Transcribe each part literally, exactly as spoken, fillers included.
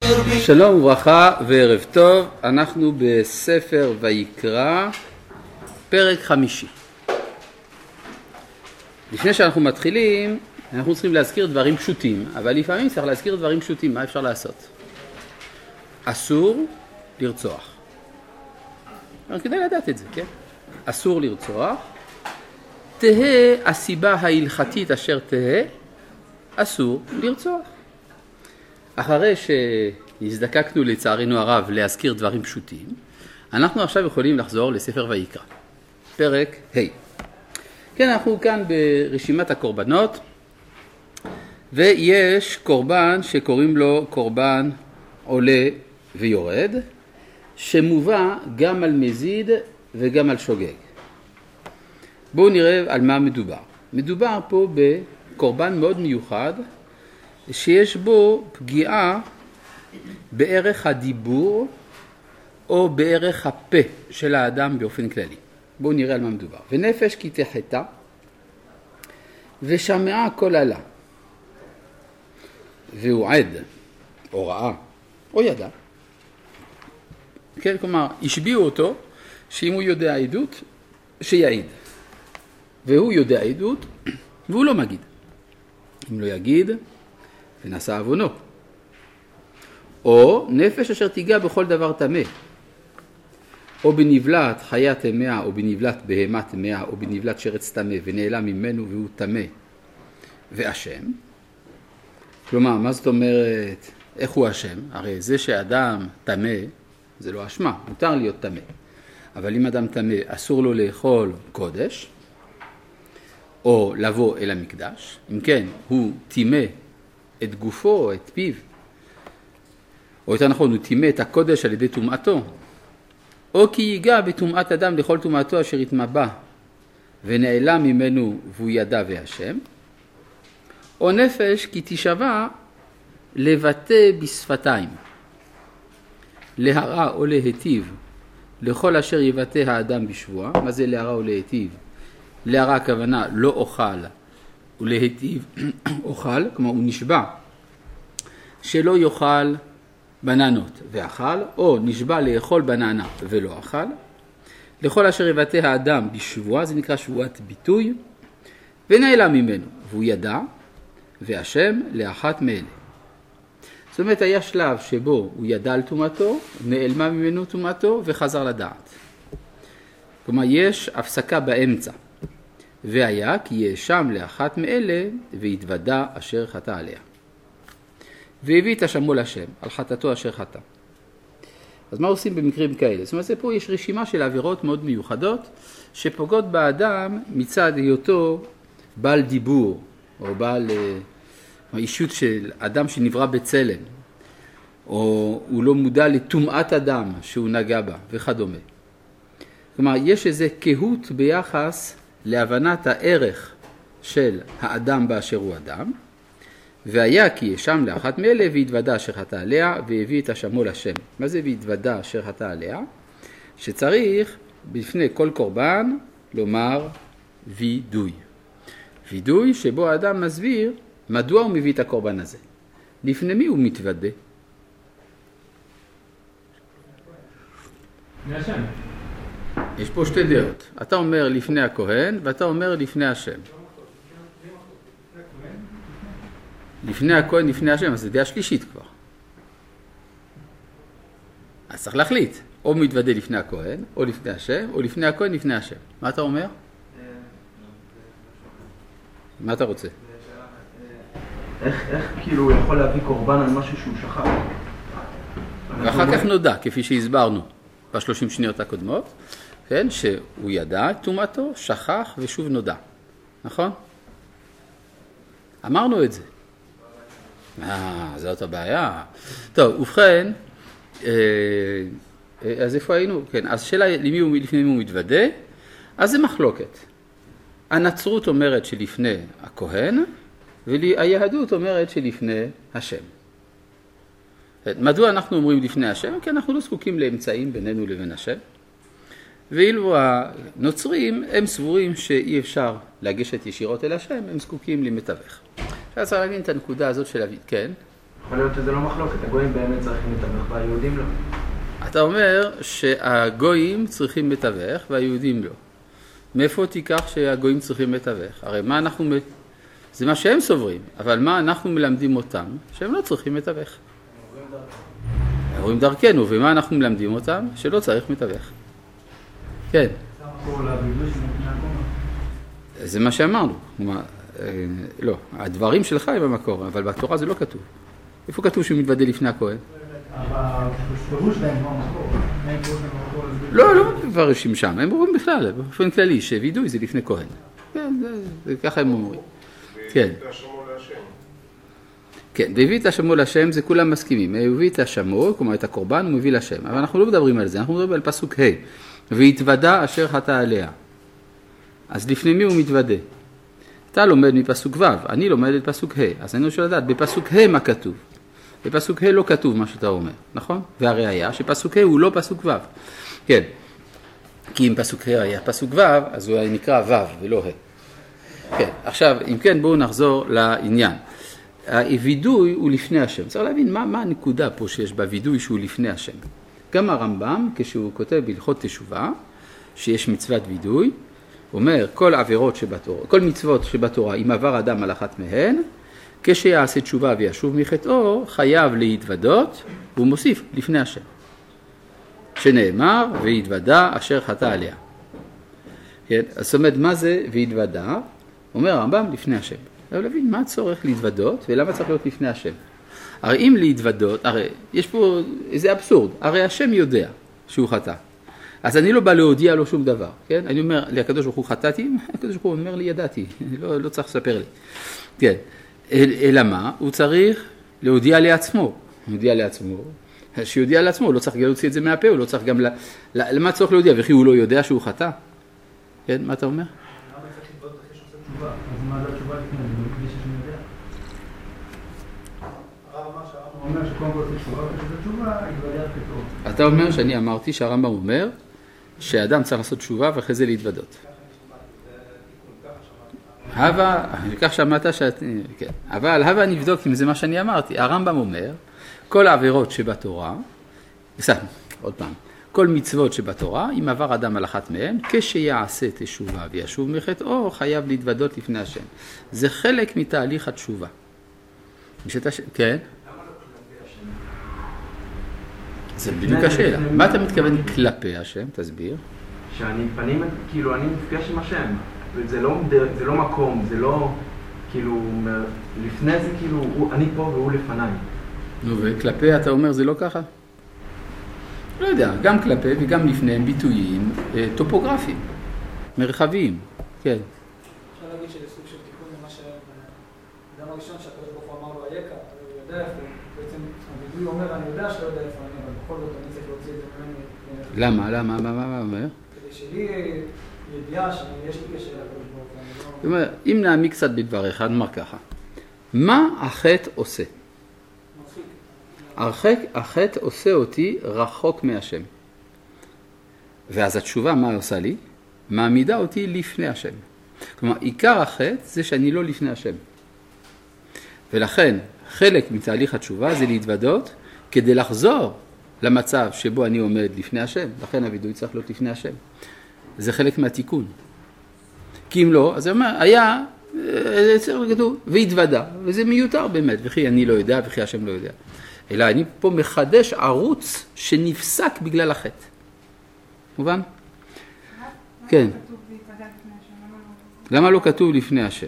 שלום וברכה וערב טוב, אנחנו בספר ויקרא, פרק חמישי. לפני שאנחנו מתחילים, אנחנו צריכים להזכיר דברים פשוטים, אבל לפעמים צריך להזכיר דברים פשוטים, מה אפשר לעשות? אסור לרצוח. כדאי לדעת את זה, כן? אסור לרצוח. תהה הסיבה ההלכתית אשר תהה, אסור לרצוח. אחרי שהזדקקנו לצערנו הרב להזכיר דברים פשוטים, אנחנו עכשיו יכולים לחזור לספר ויקרא, פרק ה'. כן, אנחנו כאן ברשימת הקורבנות, ויש קורבן שקוראים לו קורבן עולה ויורד, שמובא גם על מזיד וגם על שוגג. בואו נראה על מה מדובר. מדובר פה בקורבן מאוד מיוחד, שיש בו פגיעה בערך הדיבור או בערך הפה של האדם באופן כללי. בואו נראה על מה מדובר. ונפש כי תחתה ושמעה כל עלה והוא עד או ראה או ידע. כן, כלומר, השביעו אותו שאם הוא יודע עדות, שיעיד. והוא יודע עדות והוא לא מגיד. אם לא יגיד, ונעשה עוונו. או נפש אשר תיגע בכל דבר טמא, או בנבלת חיה טמאה, או בנבלת בהמה טמאה, או בנבלת שרץ טמא, ונעלם ממנו והוא טמא ואשם. כלומר, מה זאת אומרת, איך הוא אשם? הרי זה שאדם טמא, זה לא אשמה, מותר להיות טמא. אבל אם אדם טמא, אסור לו לאכול קודש, או לבוא אל המקדש. אם כן, הוא טימא את גופו או את פיו, או יותר נכון, הוא טימא את הקודש על ידי טומאתו, או כי ייגע בטומאת אדם לכל טומאתו אשר יתמבע ונעלם ממנו והוא ידע והשם, או נפש כי תשבע לבטא בשפתיים, להרע או להיטיב לכל אשר יבטא האדם בשבוע. מה זה להרע או להיטיב? להרע הכוונה לא אוכל, ולהיטיב אוכל, כלומר הוא נשבע שלא יאכל בננות ואכל, או נשבע לאכול בננה ולא אכל. לכל אשר יבטא האדם בשבוע, זה נקרא שבועת ביטוי, ונעלם ממנו והוא ידע והשם לאחת מאלה. זאת אומרת, היה שלב שבו הוא ידע על טומאתו, נעלמה ממנו טומאתו וחזר לדעת. כלומר, יש הפסקה באמצע. והיה כי יאשם לאחת מאלה והתוודע אשר חטא עליה. והביא את אשמו לשם על חטאתו אשר חטא. אז מה עושים במקרים כאלה? זאת אומרת, פה יש רשימה של עבירות מאוד מיוחדות שפוגעות באדם מצד היותו בעל דיבור, או בעל אישות של אדם שנברא בצלם, או הוא לא מודע לטומאת אדם שהוא נגע בה וכדומה. כלומר, יש איזה קהות ביחס להבנת הערך של האדם באשר הוא אדם, והיה כי ישם לאחת מאלה והתוודע אשר חטא עליה והביא את אשמו לשם. מה זה והתוודע אשר חטא עליה? שצריך בפני כל קורבן לומר וידוי. וידוי שבו האדם מסביר מדוע הוא מביא את הקורבן הזה. לפני מי הוא מתוודה? מהשם. יש פה שתי דעות. אתה אומר לפני הכהן ואתה אומר לפני השם. לפני הכהן, לפני השם, אז זה דעה שלישית כבר. אז צריך להחליט. או מתוודה לפני הכהן, או לפני השם, או לפני הכהן, לפני השם. מה אתה אומר? מה אתה רוצה? איך, איך כאילו הוא יכול להביא קורבן על משהו שהוא שכח? ואחר כך נודע, כפי שהסברנו בשלושים שניות הקודמות, כן, שהוא ידע את טומאתו, שכח ושוב נודע. נכון? אמרנו את זה. אה, זאת הבעיה. טוב, ובכן, אה, אז איפה היינו? כן, אז שאלה למי הוא, לפני מי הוא מתוודה? אז זה מחלוקת. הנצרות אומרת שלפני הכהן, והיהדות אומרת שלפני השם. מדוע אנחנו אומרים לפני השם? כי אנחנו לא זקוקים לאמצעים בינינו לבין השם. ואילו הנוצרים הם סבורים שאי אפשר לגשת ישירות אל השם, הם זקוקים למתווך. עכשיו צריך להבין את הנקודה הזאת של אביד, כן? יכול להיות שזה לא מחלוקת, הגויים באמת צריכים לתווך והיהודים לא. אתה אומר שהגויים צריכים מתווך והיהודים לא. מאיפה תיקח שהגויים צריכים מתווך? הרי מה אנחנו... זה מה שהם סוברים, אבל מה אנחנו מלמדים אותם? שהם לא צריכים מתווך. רואים דרכנו, ומה אנחנו מלמדים אותם? שלא צריך מתווך. כן. זה מה שאמרנו. לא, הדברים שלך הם במקור, אבל בתורה זה לא כתוב. איפה כתוב שהוא מתוודה לפני הכהן? לא, לא מפרשים שם, הם אומרים בכלל, באופן כללי, שווידוי זה לפני כהן. כן, זה ככה הם אומרים. כן. כן, והביא את השמו לשם, זה כולם מסכימים. הוא הביא את השמו, כלומר את הקורבן, הוא מביא לשם. אבל אנחנו לא מדברים על זה, אנחנו מדברים על פסוק ה' והתוודה אשר חטא עליה. אז לפני מי הוא מתוודה? אתה לומד מפסוק ו', אני לומד את פסוק ה', אז אני רוצה לדעת, בפסוק ה' מה כתוב? בפסוק ה' לא כתוב מה שאתה אומר, נכון? והראיה שפסוק ה' הוא לא פסוק ו'. כן, כי אם פסוק ה' היה פסוק ו', אז הוא נקרא ו' ולא ה'. כן, עכשיו, אם כן, בואו נחזור לעניין. הווידוי הוא לפני השם. צריך להבין מה, מה הנקודה פה שיש בווידוי שהוא לפני השם. גם הרמב"ם, כשהוא כותב בהלכות תשובה, שיש מצוות וידוי, אומר כל עבירות שבתורה, כל מצוות שבתורה, אם עבר אדם על אחת מהן, כשיעשה תשובה וישוב מחטאו, חייב להתוודות, והוא מוסיף לפני השם. שנאמר, והתוודה אשר חטא עליה. כן? זאת אומרת, מה זה והתוודה? אומר הרמב"ם לפני השם. אבל להבין, מה הצורך להתוודות ולמה צריך להיות לפני השם? הרי אם להתוודות, הרי יש פה איזה אבסורד, הרי השם יודע שהוא חטא. אז אני לא בא להודיע לו שום דבר, כן? אני אומר לי, הקדוש ברוך הוא חטאתי, הקדוש ברוך הוא אומר לי, ידעתי, לא, לא צריך לספר לי. כן, אלא מה? הוא צריך להודיע לעצמו, להודיע לעצמו, שיודיע לעצמו, הוא לא צריך להוציא את זה מהפה, הוא לא צריך גם, למה צריך להודיע? וכי הוא לא יודע שהוא חטא? כן, מה אתה אומר? אז מה זה התשובה לפני? זה לא כדי שאני יודע. הרב אמר שהרמב"ם אומר שקודם כל תשובה ושזה תשובה, יתוודה כתוב. אתה אומר שאני אמרתי שהרמב"ם אומר שהאדם צריך לעשות תשובה ואחרי זה להתוודות. הווה, כך שמעת שאת... כן. אבל הווה נבדוק אם זה מה שאני אמרתי. הרמב"ם אומר, כל העבירות שבתורה, בסדר, עוד פעם, כל מצוות שבתורה, אם עבר אדם על אחת מהן, כשיעשה תשובה וישוב מחטאו, חייב להתוודות לפני השם. זה חלק מתהליך התשובה. משת... כן? זה בדיוק השאלה. מה אתה מתכוון כלפי השם? תסביר. שאני פנים, כאילו, אני מפגש עם השם. זה לא, זה לא מקום, זה לא, כאילו, לפני זה כאילו, אני פה והוא לפניי. נו, וכלפי אתה אומר זה לא ככה? לא יודע, גם כלפי וגם לפניהם ביטויים טופוגרפיים, מרחביים, כן. אפשר להגיד שזה סוג של תיקון למה שהאדם הראשון שהקדוש ברוך הוא אמר לו היקע, הוא יודע איפה, בעצם הביטוי אומר אני יודע שלא יודע איפה אני, אבל בכל זאת אני צריך להוציא את זה ממני. למה? למה? מה מה אומר? כדי שלי ידיעה שיש לי קשר לקדוש ברוך הוא. זאת אומרת, אם נעמיק קצת בדבריך, נאמר ככה, מה החטא עושה? הרחק, החטא עושה אותי רחוק מהשם. ואז התשובה, מה עושה לי? מעמידה אותי לפני השם. כלומר, עיקר החטא זה שאני לא לפני השם. ולכן, חלק מתהליך התשובה זה להתוודות כדי לחזור למצב שבו אני עומד לפני השם. לכן הווידוי צריך להיות לפני השם. זה חלק מהתיקון. כי אם לא, אז זה אומר, היה, זה צריך כתוב, והתוודה. וזה מיותר באמת, וכי אני לא יודע, וכי השם לא יודע. אלא אני פה מחדש ערוץ שנפסק בגלל החטא. מובן? כן. למה לא כתוב לפני השם?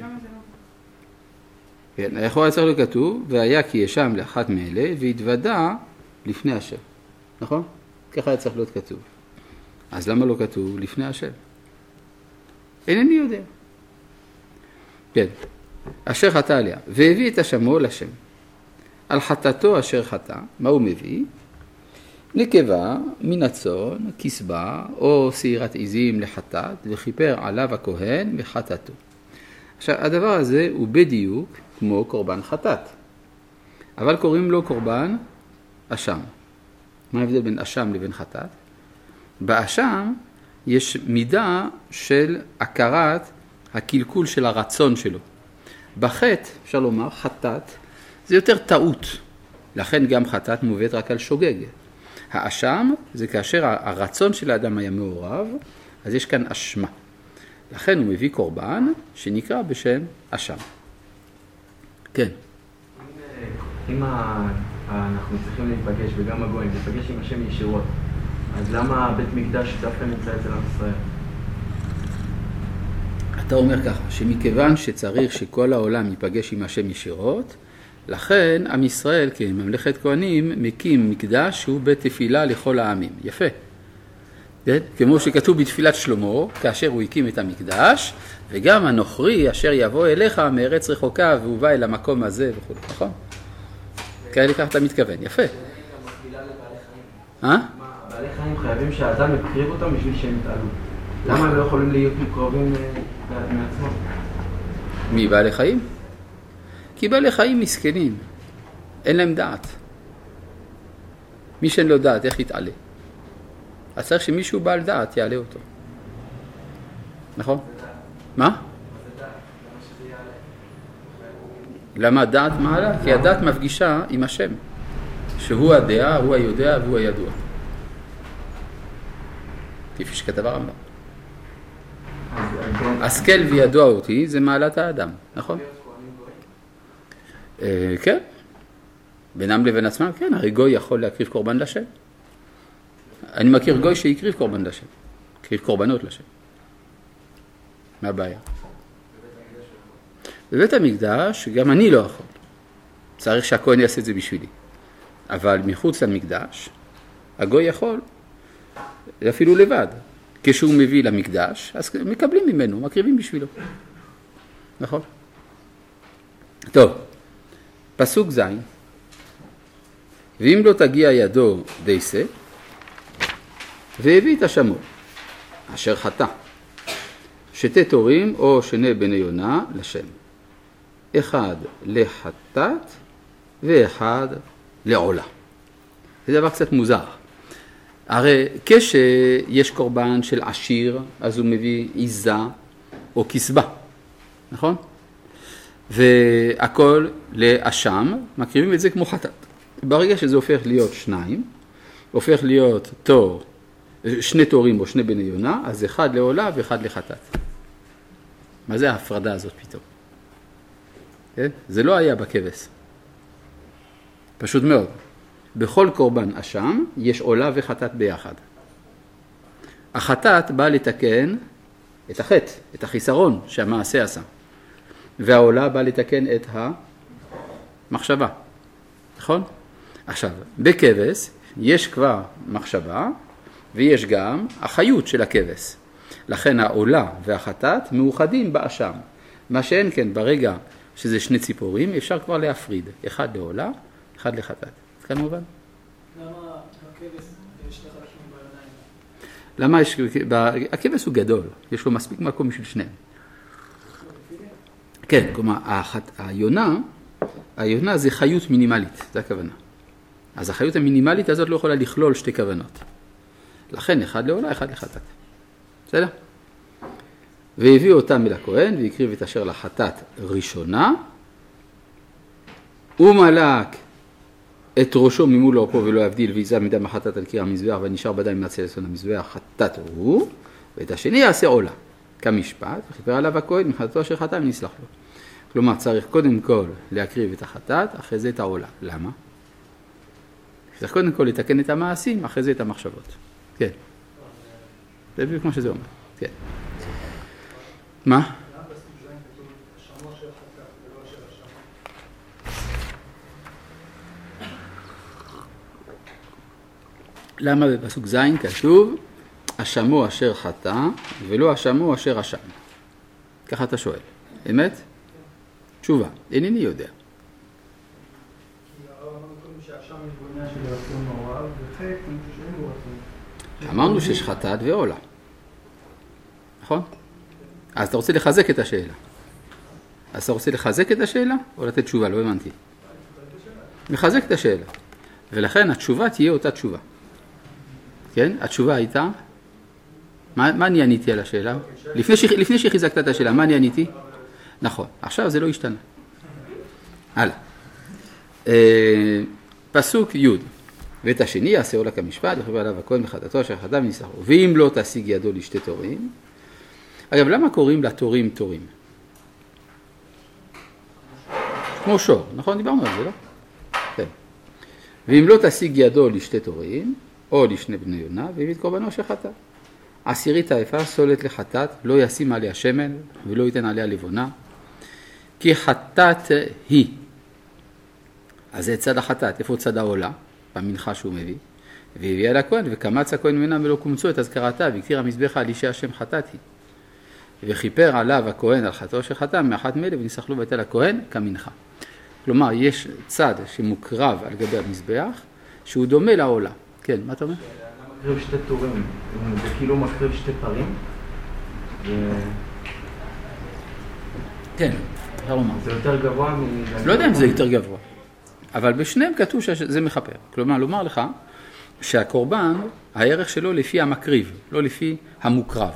כן, יכול היה צריך לא כתוב, והיה כי ישם לאחת מאלה, והתוודה לפני השם. נכון? ככה היה צריך להיות כתוב. אז למה לא כתוב לפני השם? אינני יודע. כן. אשר חטא עליה, והביא את השמו לשם. על חטאתו אשר חטא, מה הוא מביא? נקבה מן הצאן, כסבה או שעירת עזים לחטאת, וכיפר עליו הכהן מחטאתו. עכשיו, הדבר הזה הוא בדיוק כמו קורבן חטאת. אבל קוראים לו קורבן אשם. מה ההבדל בין אשם לבין חטאת? באשם יש מידה של הכרת הקלקול של הרצון שלו. בחטא, אפשר לומר, חטאת, זה יותר טעות. לכן גם חטאת מובאת רק על שוגג. האשם זה כאשר הרצון של האדם היה מעורב, אז יש כאן אשמה. לכן הוא מביא קורבן שנקרא בשם אשם. כן. אם אנחנו צריכים להתפגש, וגם הגויים, להתפגש עם השם ישירות, אז למה בית מקדש דווקא נמצא אצל עם ישראל? אתה אומר ככה, שמכיוון שצריך שכל העולם ייפגש עם השם ישירות, לכן עם ישראל כממלכת כהנים מקים מקדש שהוא בתפילה לכל העמים. יפה. כן? כמו שכתוב בתפילת שלמה, כאשר הוא הקים את המקדש, וגם הנוכרי אשר יבוא אליך מארץ רחוקה והוא בא אל המקום הזה וכו'. נכון? כאלה כך אתה מתכוון. יפה. אה? בעלי חיים חייבים שהאדם יקריב אותם בשביל שהם יתעלו. למה הם לא יכולים להיות מקרבים מעצמם? מי בעלי חיים? כי בעלי חיים מסכנים, אין להם דעת. מי שאין לו דעת, איך יתעלה? אז צריך שמישהו בעל דעת יעלה אותו. נכון? מה? למה דעת מעלה? כי הדעת מפגישה עם השם, שהוא הדעה, הוא היודע והוא הידוע. כפי שכתב הרמב"ם. השכל וידוע אותי זה מעלת האדם, נכון? כן, בינם לבין עצמם, כן, הרי גוי יכול להקריב קורבן לשם. אני מכיר גוי שיקריב קורבן לשם, הקריב קורבנות לשם. מה הבעיה? בבית המקדש גם אני לא יכול. צריך שהכהן יעשה את זה בשבילי. אבל מחוץ למקדש, הגוי יכול, אפילו לבד. כשהוא מביא למקדש, אז מקבלים ממנו, מקריבים בשבילו. נכון? טוב. פסוק זין, ואם לא תגיע ידו דייסה, והביא את השמור, אשר חטא, שתי תורים או שני בני יונה לשם, אחד לחטאת ואחד לעולה. זה דבר קצת מוזר. הרי כשיש קורבן של עשיר, אז הוא מביא עיזה או כסבה, נכון? והכל לאשם, מקריבים את זה כמו חטאת. ברגע שזה הופך להיות שניים, הופך להיות תור, שני תורים או שני בני יונה, אז אחד לעולה ואחד לחטאת. מה זה ההפרדה הזאת פתאום? כן? זה לא היה בכבש. פשוט מאוד. בכל קורבן אשם יש עולה וחטאת ביחד. החטאת באה לתקן את החטא, את החיסרון שהמעשה עשה. והעולה באה לתקן את המחשבה. נכון? עכשיו, בכבש יש כבר מחשבה ויש גם החיות של הכבש. לכן העולה והחטאת מאוחדים באשם. מה שאין כן ברגע שזה שני ציפורים אפשר כבר להפריד. אחד לעולה, אחד לחטאת. זה כאן מובן? למה בכבש יש לך חלקים בידיים? למה יש... הכבש הוא גדול. יש לו מספיק מקום בשביל שניהם. כן, כלומר, היונה, היונה זה חיות מינימלית, זה הכוונה. אז החיות המינימלית הזאת לא יכולה לכלול שתי כוונות. לכן אחד לעולה, אחד לחטאת. בסדר? והביא אותם אל הכהן והקריב את אשר לחטאת ראשונה, ומלק את ראשו ממול אורכו ולא יבדיל ויזר מדם החטאת על קיר המזבח ונשאר בדם מצל אסון המזבח חטאת הוא, ואת השני יעשה עולה כמשפט וכיפר עליו הכהן מחטאתו אשר חטא ונסלח לו. כלומר צריך קודם כל להקריב את החטאת, אחרי זה את העולה. למה? צריך קודם כל לתקן את המעשים, אחרי זה את המחשבות. כן. זה בדיוק כמו שזה אומר. כן. מה? למה בפסוק זין כתוב אשמו אשר חטא ולא אשמו אשר אשם? ככה אתה שואל. אמת? תשובה. אינני יודע. אמרנו שיש חטאת ועולה. נכון? אז אתה רוצה לחזק את השאלה. אז אתה רוצה לחזק את השאלה או לתת תשובה? לא הבנתי. מחזק את השאלה. ולכן התשובה תהיה אותה תשובה. כן? התשובה הייתה, מה, מה אני עניתי על השאלה? לפני, ש, לפני שחיזקת את השאלה, מה אני עניתי? נכון. עכשיו זה לא השתנה. הלאה. פסוק י' ואת השני יעשהו לה כמשפט, יחייב עליו הכהן וחטאתו אשר חטא וניסחו. ואם לא תשיג ידו לשתי תורים. אגב, למה קוראים לתורים תורים? כמו שור, נכון? דיברנו על זה, לא? כן. ואם לא תשיג ידו לשתי תורים, או לשני בני יונה, והביא את קורבנו אשר חטא. עשירית היפה סולת לחטאת, לא ישים עליה שמן, ולא ייתן עליה לבונה, כי חטאת היא. אז זה צד החטאת, איפה צד העולה? במנחה שהוא מביא. והביא על הכהן, וקמץ הכהן ממנה ולא קומצו את הזכרתה, והקטיר המזבחה על אישי השם חטאתי. וכיפר עליו הכהן על חטאו שחטא, מאחת מאלה, וניסח לו בית על הכהן כמנחה. כלומר, יש צד שמוקרב על גבי המזבח, שהוא דומה לעולה. כן, מה אתה אומר? מקריב שתי תורים, זה כאילו מקריב שתי פרים. כן, אפשר לומר. זה יותר גבוה מ... לא יודע אם זה יותר גבוה, אבל בשניהם כתוב שזה מכפר. כלומר, לומר לך שהקורבן, הערך שלו לפי המקריב, לא לפי המוקרב.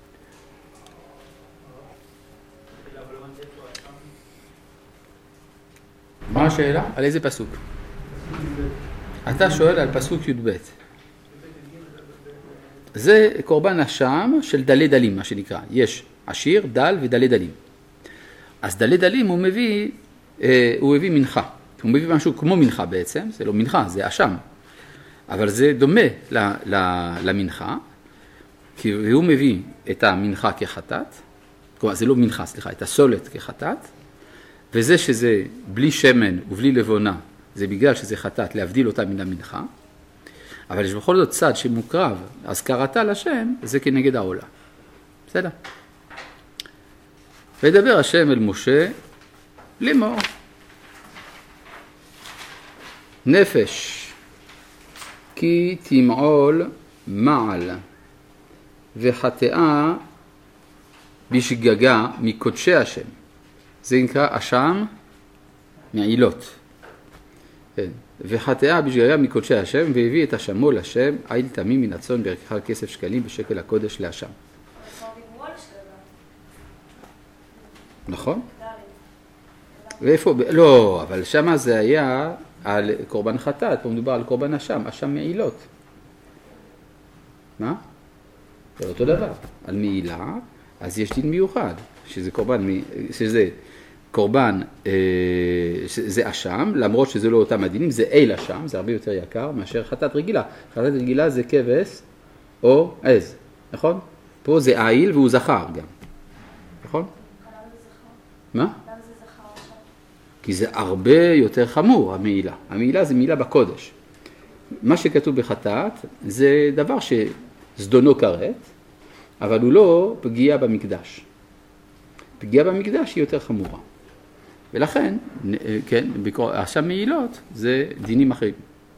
מה השאלה? על איזה פסוק? אתה שואל על פסוק י"ב. זה קורבן אשם של דלי דלים, מה שנקרא. יש עשיר, דל ודלי דלים. אז דלי דלים הוא מביא, אה, הוא מביא מנחה. הוא מביא משהו כמו מנחה בעצם, זה לא מנחה, זה אשם. אבל זה דומה ל, ל, למנחה, כי הוא מביא את המנחה כחטאת, כלומר זה לא מנחה, סליחה, את הסולת כחטאת, וזה שזה בלי שמן ובלי לבונה, זה בגלל שזה חטאת להבדיל אותה מן המנחה, אבל יש בכל זאת צד שמוקרב, אז קראתה לשם, זה כנגד העולה. בסדר? וידבר השם אל משה לאמור. נפש כי תמעול מעל וחטאה בשגגה מקודשי השם. זה נקרא אשם מעילות. כן. וחטאה בשגגה מקודשי השם והביא את אשמו לשם עיל תמים מן הצאן בערכך על כסף שקלים בשקל הקודש לאשם. נכון? ואיפה? לא, אבל שמה זה היה על קורבן חטאת, פה מדובר על קורבן אשם, אשם מעילות. מה? זה אותו דבר. על מעילה, אז יש דין מיוחד, שזה קורבן, שזה קורבן, זה אשם, למרות שזה לא אותם הדינים, זה איל אשם, זה הרבה יותר יקר מאשר חטאת רגילה. חטאת רגילה זה כבש או עז, נכון? פה זה איל והוא זכר גם, נכון? מה? כי זה הרבה יותר חמור, המעילה. המעילה זה מעילה בקודש. מה שכתוב בחטאת זה דבר שזדונו כרת, אבל הוא לא פגיעה במקדש. פגיעה במקדש היא יותר חמורה. ולכן, כן, עכשיו מעילות זה דינים אחרים.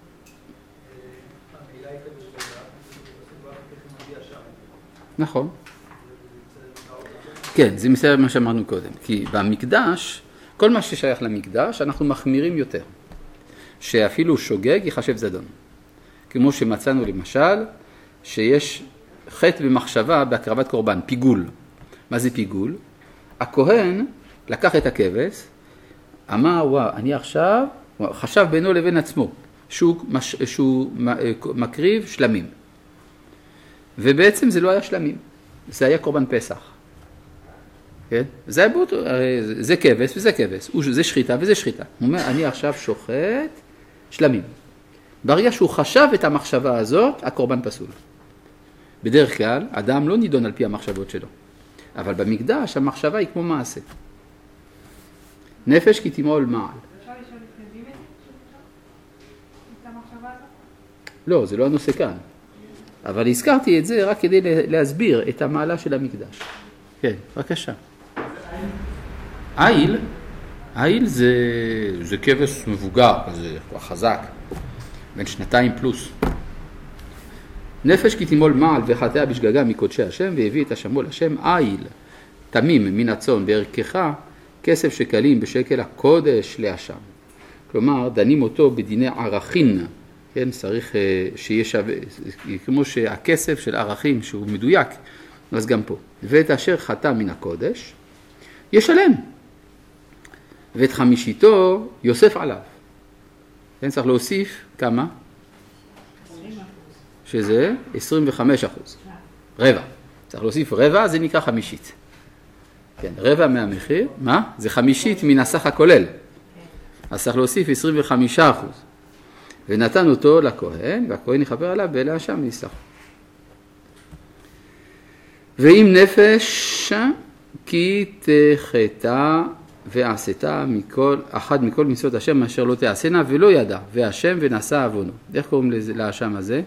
נכון. כן, זה מסתבר מה שאמרנו קודם. כי במקדש, כל מה ששייך למקדש, אנחנו מחמירים יותר. שאפילו שוגג יחשב זדון. כמו שמצאנו למשל, שיש חטא במחשבה בהקרבת קורבן, פיגול. מה זה פיגול? הכהן לקח את הכבש, אמר, וואו, אני עכשיו, וואו, חשב בינו לבין עצמו, שהוא, מש, שהוא מקריב שלמים. ובעצם זה לא היה שלמים, זה היה קורבן פסח. כן? זה, היה באותו, זה כבש וזה כבש, זה שחיטה וזה שחיטה. הוא אומר, אני עכשיו שוחט שלמים. ברגע שהוא חשב את המחשבה הזאת, הקורבן פסול. בדרך כלל, אדם לא נידון על פי המחשבות שלו. אבל במקדש המחשבה היא כמו מעשה. נפש כי תמעול מעל. אפשר לשאול לפני דימת את המחשבה הזאת? לא, זה לא הנושא כאן. אבל הזכרתי את זה רק כדי להסביר את המעלה של המקדש. כן, בבקשה. איל, איל זה, זה כבש מבוגר, זה חזק, בין שנתיים פלוס. נפש כי תמעול מעל וחטאה בשגגה מקודשי השם והביא את אשמו לשם איל תמים מן הצאן בערכך כסף שקלים בשקל הקודש לאשם. כלומר דנים אותו בדיני ערכין, כן, צריך שיהיה שווה, כמו שהכסף של ערכים שהוא מדויק, אז גם פה. ואת אשר חטא מן הקודש ישלם, ואת חמישיתו יוסף עליו. כן, צריך להוסיף כמה? שזה עשרים וחמישה אחוז. רבע. צריך להוסיף רבע, זה נקרא חמישית. כן, רבע מהמחיר, מה? זה חמישית מן הסך הכולל. אז צריך להוסיף עשרים וחמישה אחוז. ונתן אותו לכהן, והכהן יכפר עליו באלה השם ויסלח. ואם נפש כי תחטא ועשתה מכל, אחד מכל מצוות השם אשר לא תעשנה ולא ידע, והשם ונשא עוונו. איך קוראים לזה, להשם הזה?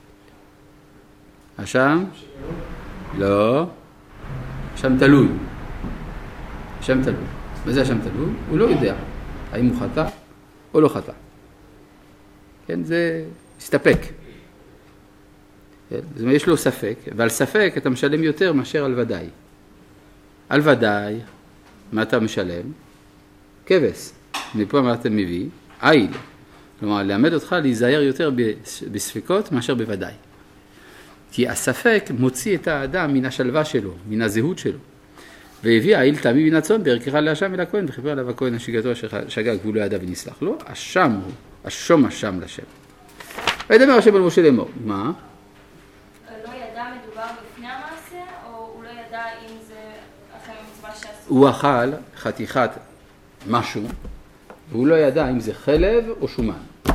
השם? לא. השם תלוי. השם תלוי. מה זה השם תלוי? הוא לא יודע האם הוא חטא או לא חטא. כן, זה הסתפק. כן, יש לו ספק, ועל ספק אתה משלם יותר מאשר על ודאי. על ודאי, מה אתה משלם? כבש. מפה מה אתה מביא? עיל. כלומר, לעמד אותך להיזהר יותר בספקות מאשר בוודאי. כי הספק מוציא את האדם מן השלווה שלו, מן הזהות שלו. והביא העיל תמי מן הצאן בערכך להשם אל הכהן, וכיפר עליו הכהן השגתו אשר שגה והוא לא ידע ונסלח לו. השם הוא, השום השם לשם. וידבר השם אל משה לאמור. מה? לא ידע מדובר בפני המעשה, או הוא לא ידע אם זה אחרי המצווה שעשו? הוא אכל חתיכת משהו, והוא לא ידע אם זה חלב או שומן.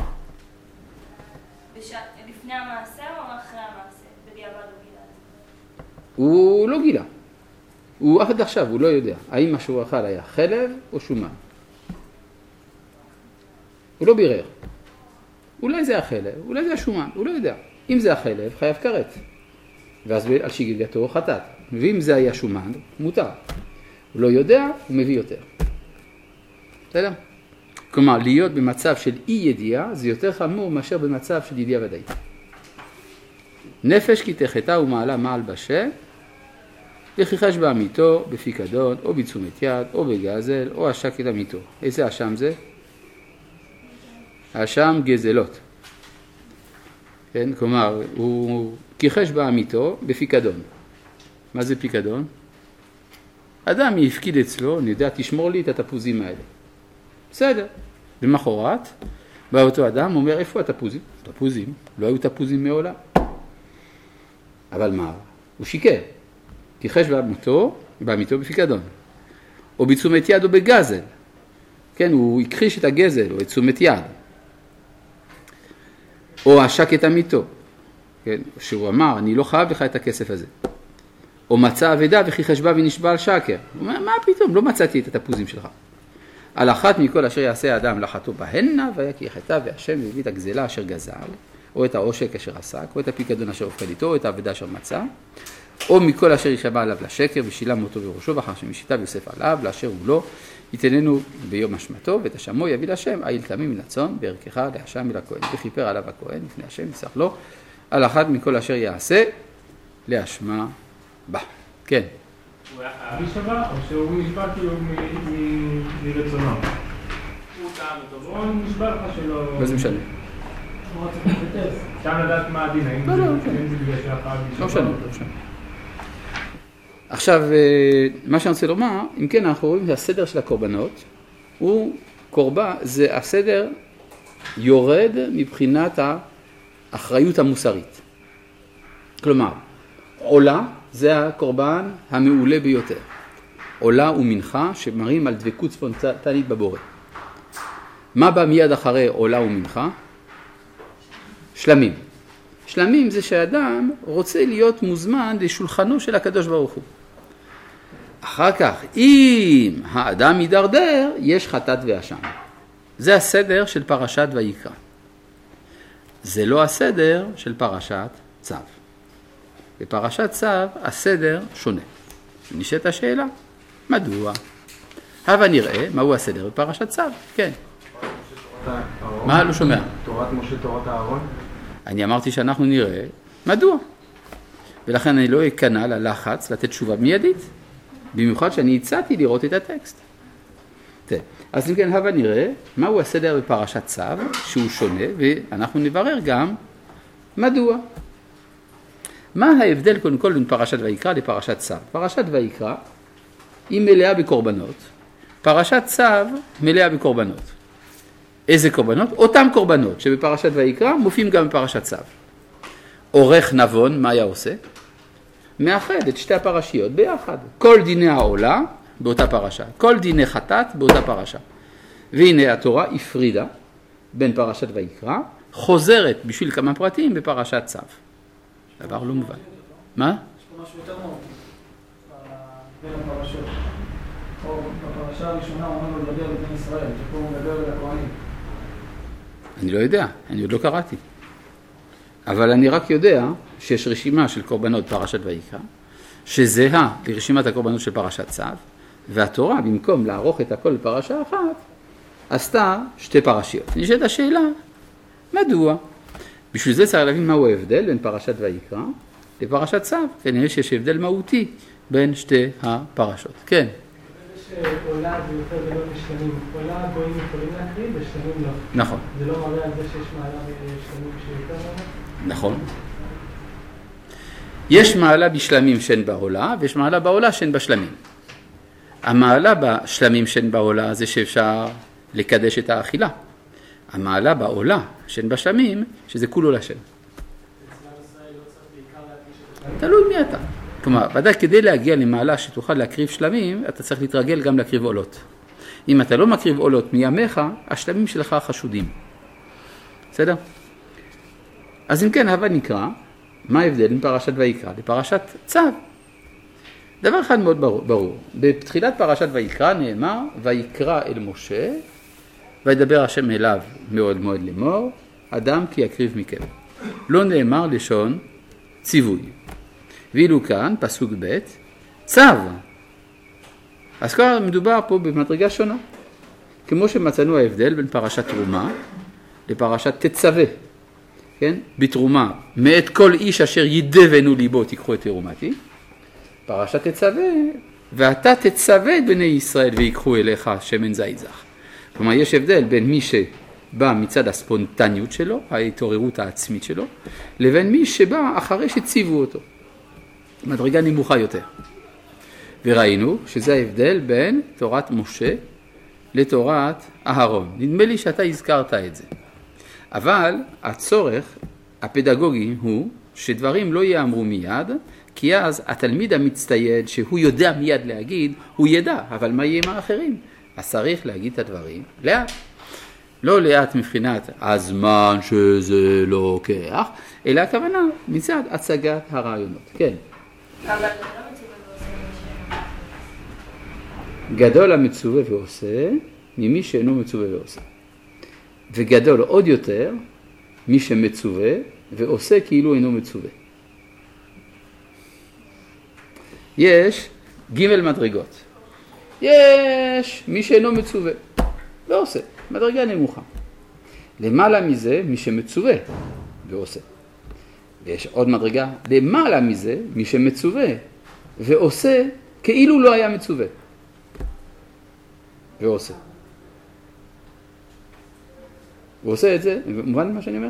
בש... לפני המעשה או אחרי המעשה? בדיעבד הוא גילה? הוא לא גילה. הוא עד עכשיו, הוא לא יודע. האם מה שהוא אכל היה חלב או שומן. הוא לא בירר. אולי זה החלב, אולי זה השומן, הוא לא יודע. אם זה החלב, חייב כרת. ואז על שגגתו חטאת. ואם זה היה שומן, מותר. הוא לא יודע, הוא מביא יותר. בסדר? כלומר, להיות במצב של אי ידיעה, זה יותר חמור מאשר במצב של ידיעה ודאית. נפש כי תחטא ומעלה מעל בשה, וכיחש בעמיתו, בפיקדון, או בתשומת יד, או בגזל, או עשק את עמיתו. איזה אשם זה? אשם גזלות. כן? כלומר, הוא כיחש בעמיתו, בפיקדון. מה זה פיקדון? אדם יפקיד אצלו, אני יודע, תשמור לי את התפוזים האלה. בסדר. למחרת, בא אותו אדם, אומר, איפה התפוזים? תפוזים. לא היו תפוזים מעולם. אבל מה? הוא שיקר. כיחש בעמיתו, בעמיתו בפיקדון. או בתשומת יד או בגזל. כן, הוא הכחיש את הגזל או את תשומת יד. או עשק את עמיתו. כן, שהוא אמר, אני לא חייב לך את הכסף הזה. או מצא אבדה וכיחש בה ונשבע על שקר. הוא אומר, מה פתאום? לא מצאתי את התפוזים שלך. על אחת מכל אשר יעשה האדם לחתו בהנה, והיה כי יחטא והשם הביא את הגזלה אשר גזל, או את העושק אשר עסק, או את הפיקדון אשר הופקד איתו, או את האבדה אשר מצא, או מכל אשר ישבע עליו לשקר ושילם אותו בראשו, ואחר שמשיתה ויוסף עליו, לאשר הוא לא, יתננו ביום השמתו, ואת השמו יביא להשם, העיל תמי מן הצאן, בערכך להשם אל הכהן, וכיפר עליו הכהן, לפני השם יסלח לו, על אחת מכל אשר יעשה, להשמע בה. כן. הוא היה בשבע, או שהוא נשבע כאילו מרצונו? הוא טעם אותו, או נשבע לך שלא... מה זה משנה? אפשר לדעת מה הדין, האם זה בגלל שאחר בשבע? לא משנה, לא משנה. עכשיו, מה שאני רוצה לומר, אם כן, אנחנו רואים שהסדר של הקורבנות, הוא קורבן, זה הסדר יורד מבחינת האחריות המוסרית. כלומר, עולה זה הקורבן המעולה ביותר. עולה ומנחה שמראים על דבקות ספונטנית בבורא. מה בא מיד אחרי עולה ומנחה? שלמים. שלמים זה שהאדם רוצה להיות מוזמן לשולחנו של הקדוש ברוך הוא. אחר כך, אם האדם ידרדר, יש חטאת ואשם. זה הסדר של פרשת ויקרא. זה לא הסדר של פרשת צו. בפרשת צו הסדר שונה. נשאלת השאלה, מדוע? הבה נראה מהו הסדר בפרשת צו. כן. מה לא שומע? תורת משה, תורת הארון? אני אמרתי שאנחנו נראה מדוע. ולכן אני לא אכנע ללחץ לתת תשובה מיידית. במיוחד שאני הצעתי לראות את הטקסט. אז אם כן, הבה נראה מהו הסדר בפרשת צו, שהוא שונה, ואנחנו נברר גם מדוע. מה ההבדל קודם כל בין פרשת ויקרא לפרשת צו? פרשת ויקרא היא מלאה בקורבנות, פרשת צו מלאה בקורבנות. איזה קורבנות? אותם קורבנות שבפרשת ויקרא מופיעים גם בפרשת צו. עורך נבון, מה היה עושה? מאחד את שתי הפרשיות ביחד. כל דיני העולה באותה פרשה, כל דיני חטאת באותה פרשה. והנה התורה הפרידה בין פרשת ויקרא, חוזרת בשביל כמה פרטים בפרשת צו. דבר לא מובן. מה? יש פה משהו יותר מאוד בין הפרשות. או בפרשה הראשונה הוא אומר לו לדבר לבני ישראל, שפה הוא מדבר לכהנים. אני לא יודע, אני עוד לא קראתי. אבל אני רק יודע שיש רשימה של קורבנות פרשת ויקרא, שזהה לרשימת הקורבנות של פרשת צו, והתורה במקום לערוך את הכל בפרשה אחת, עשתה שתי פרשיות. נשאלת השאלה, מדוע? בשביל זה צריך להבין מהו ההבדל בין פרשת ויקרא לפרשת צו. כנראה שיש הבדל מהותי בין שתי הפרשות. כן. יש עולה זה יותר גדול בשלמים. עולה גויים יכולים להקריב, בשלמים לא. נכון. זה לא מראה על זה שיש מעלה בשלמים שיותר לא? נכון. יש מעלה בשלמים שאין בעולה, ויש מעלה בעולה שאין בשלמים. המעלה בשלמים שאין בעולה זה שאפשר לקדש את האכילה. המעלה בעולה שאין בשלמים, שזה כולו לשם. תלוי מי אתה. כלומר, ודאי כדי להגיע למעלה שתוכל להקריב שלמים, אתה צריך להתרגל גם להקריב עולות. אם אתה לא מקריב עולות מימיך, השלמים שלך חשודים. בסדר? אז אם כן, הבה נקרא, מה ההבדל בין פרשת ויקרא לפרשת צו? דבר אחד מאוד ברור, ברור. בתחילת פרשת ויקרא נאמר, ויקרא אל משה, וידבר השם אליו מאוד מאוד לאמור, אדם כי יקריב מכם. לא נאמר לשון ציווי. ואילו כאן, פסוק ב', צו. אז כבר מדובר פה במדרגה שונה. כמו שמצאנו ההבדל בין פרשת תרומה לפרשת תצווה. כן? בתרומה, מאת כל איש אשר ידבנו ליבו תיקחו את תרומתי. פרשת תצווה, ואתה תצווה את בני ישראל ויקחו אליך שמן זית זך. כלומר, יש הבדל בין מי שבא מצד הספונטניות שלו, ההתעוררות העצמית שלו, לבין מי שבא אחרי שציוו אותו. מדרגה נמוכה יותר. וראינו שזה ההבדל בין תורת משה לתורת אהרון. נדמה לי שאתה הזכרת את זה. אבל הצורך הפדגוגי הוא שדברים לא יאמרו מיד, כי אז התלמיד המצטייד שהוא יודע מיד להגיד, הוא ידע, אבל מה יהיה עם האחרים? אז צריך להגיד את הדברים לאט. לא לאט מבחינת הזמן שזה לוקח, אלא הכוונה מצד הצגת הרעיונות. כן. אבל זה לא מצווה ועושה. גדול המצווה ועושה ממי שאינו מצווה ועושה. וגדול עוד יותר מי שמצווה ועושה כאילו אינו מצווה. יש ג' מדרגות. יש מי שאינו מצווה ועושה, מדרגה נמוכה. למעלה מזה מי שמצווה ועושה. ויש עוד מדרגה, למעלה מזה מי שמצווה ועושה כאילו לא היה מצווה ועושה. הוא עושה את זה, מובן מה שאני אומר?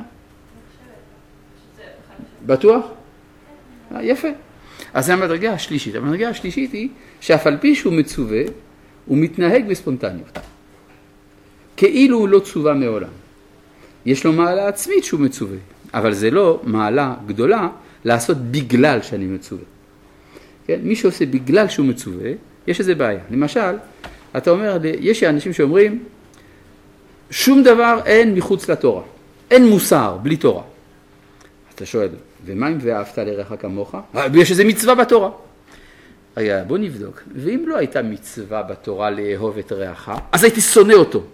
בטוח? יפה. אז זה המדרגה השלישית. המדרגה השלישית היא שאף על פי שהוא מצווה, הוא מתנהג בספונטניות. כאילו הוא לא צווה מעולם. יש לו מעלה עצמית שהוא מצווה, אבל זה לא מעלה גדולה לעשות בגלל שאני מצווה. כן? מי שעושה בגלל שהוא מצווה, יש איזה בעיה. למשל, אתה אומר, יש אנשים שאומרים, שום דבר אין מחוץ לתורה. אין מוסר בלי תורה. אתה שואל, ומה אם ואהבת לרעך כמוך? יש איזה מצווה בתורה. רגע, בוא נבדוק. ואם לא הייתה מצווה בתורה לאהוב את רעך, אז הייתי שונא אותו.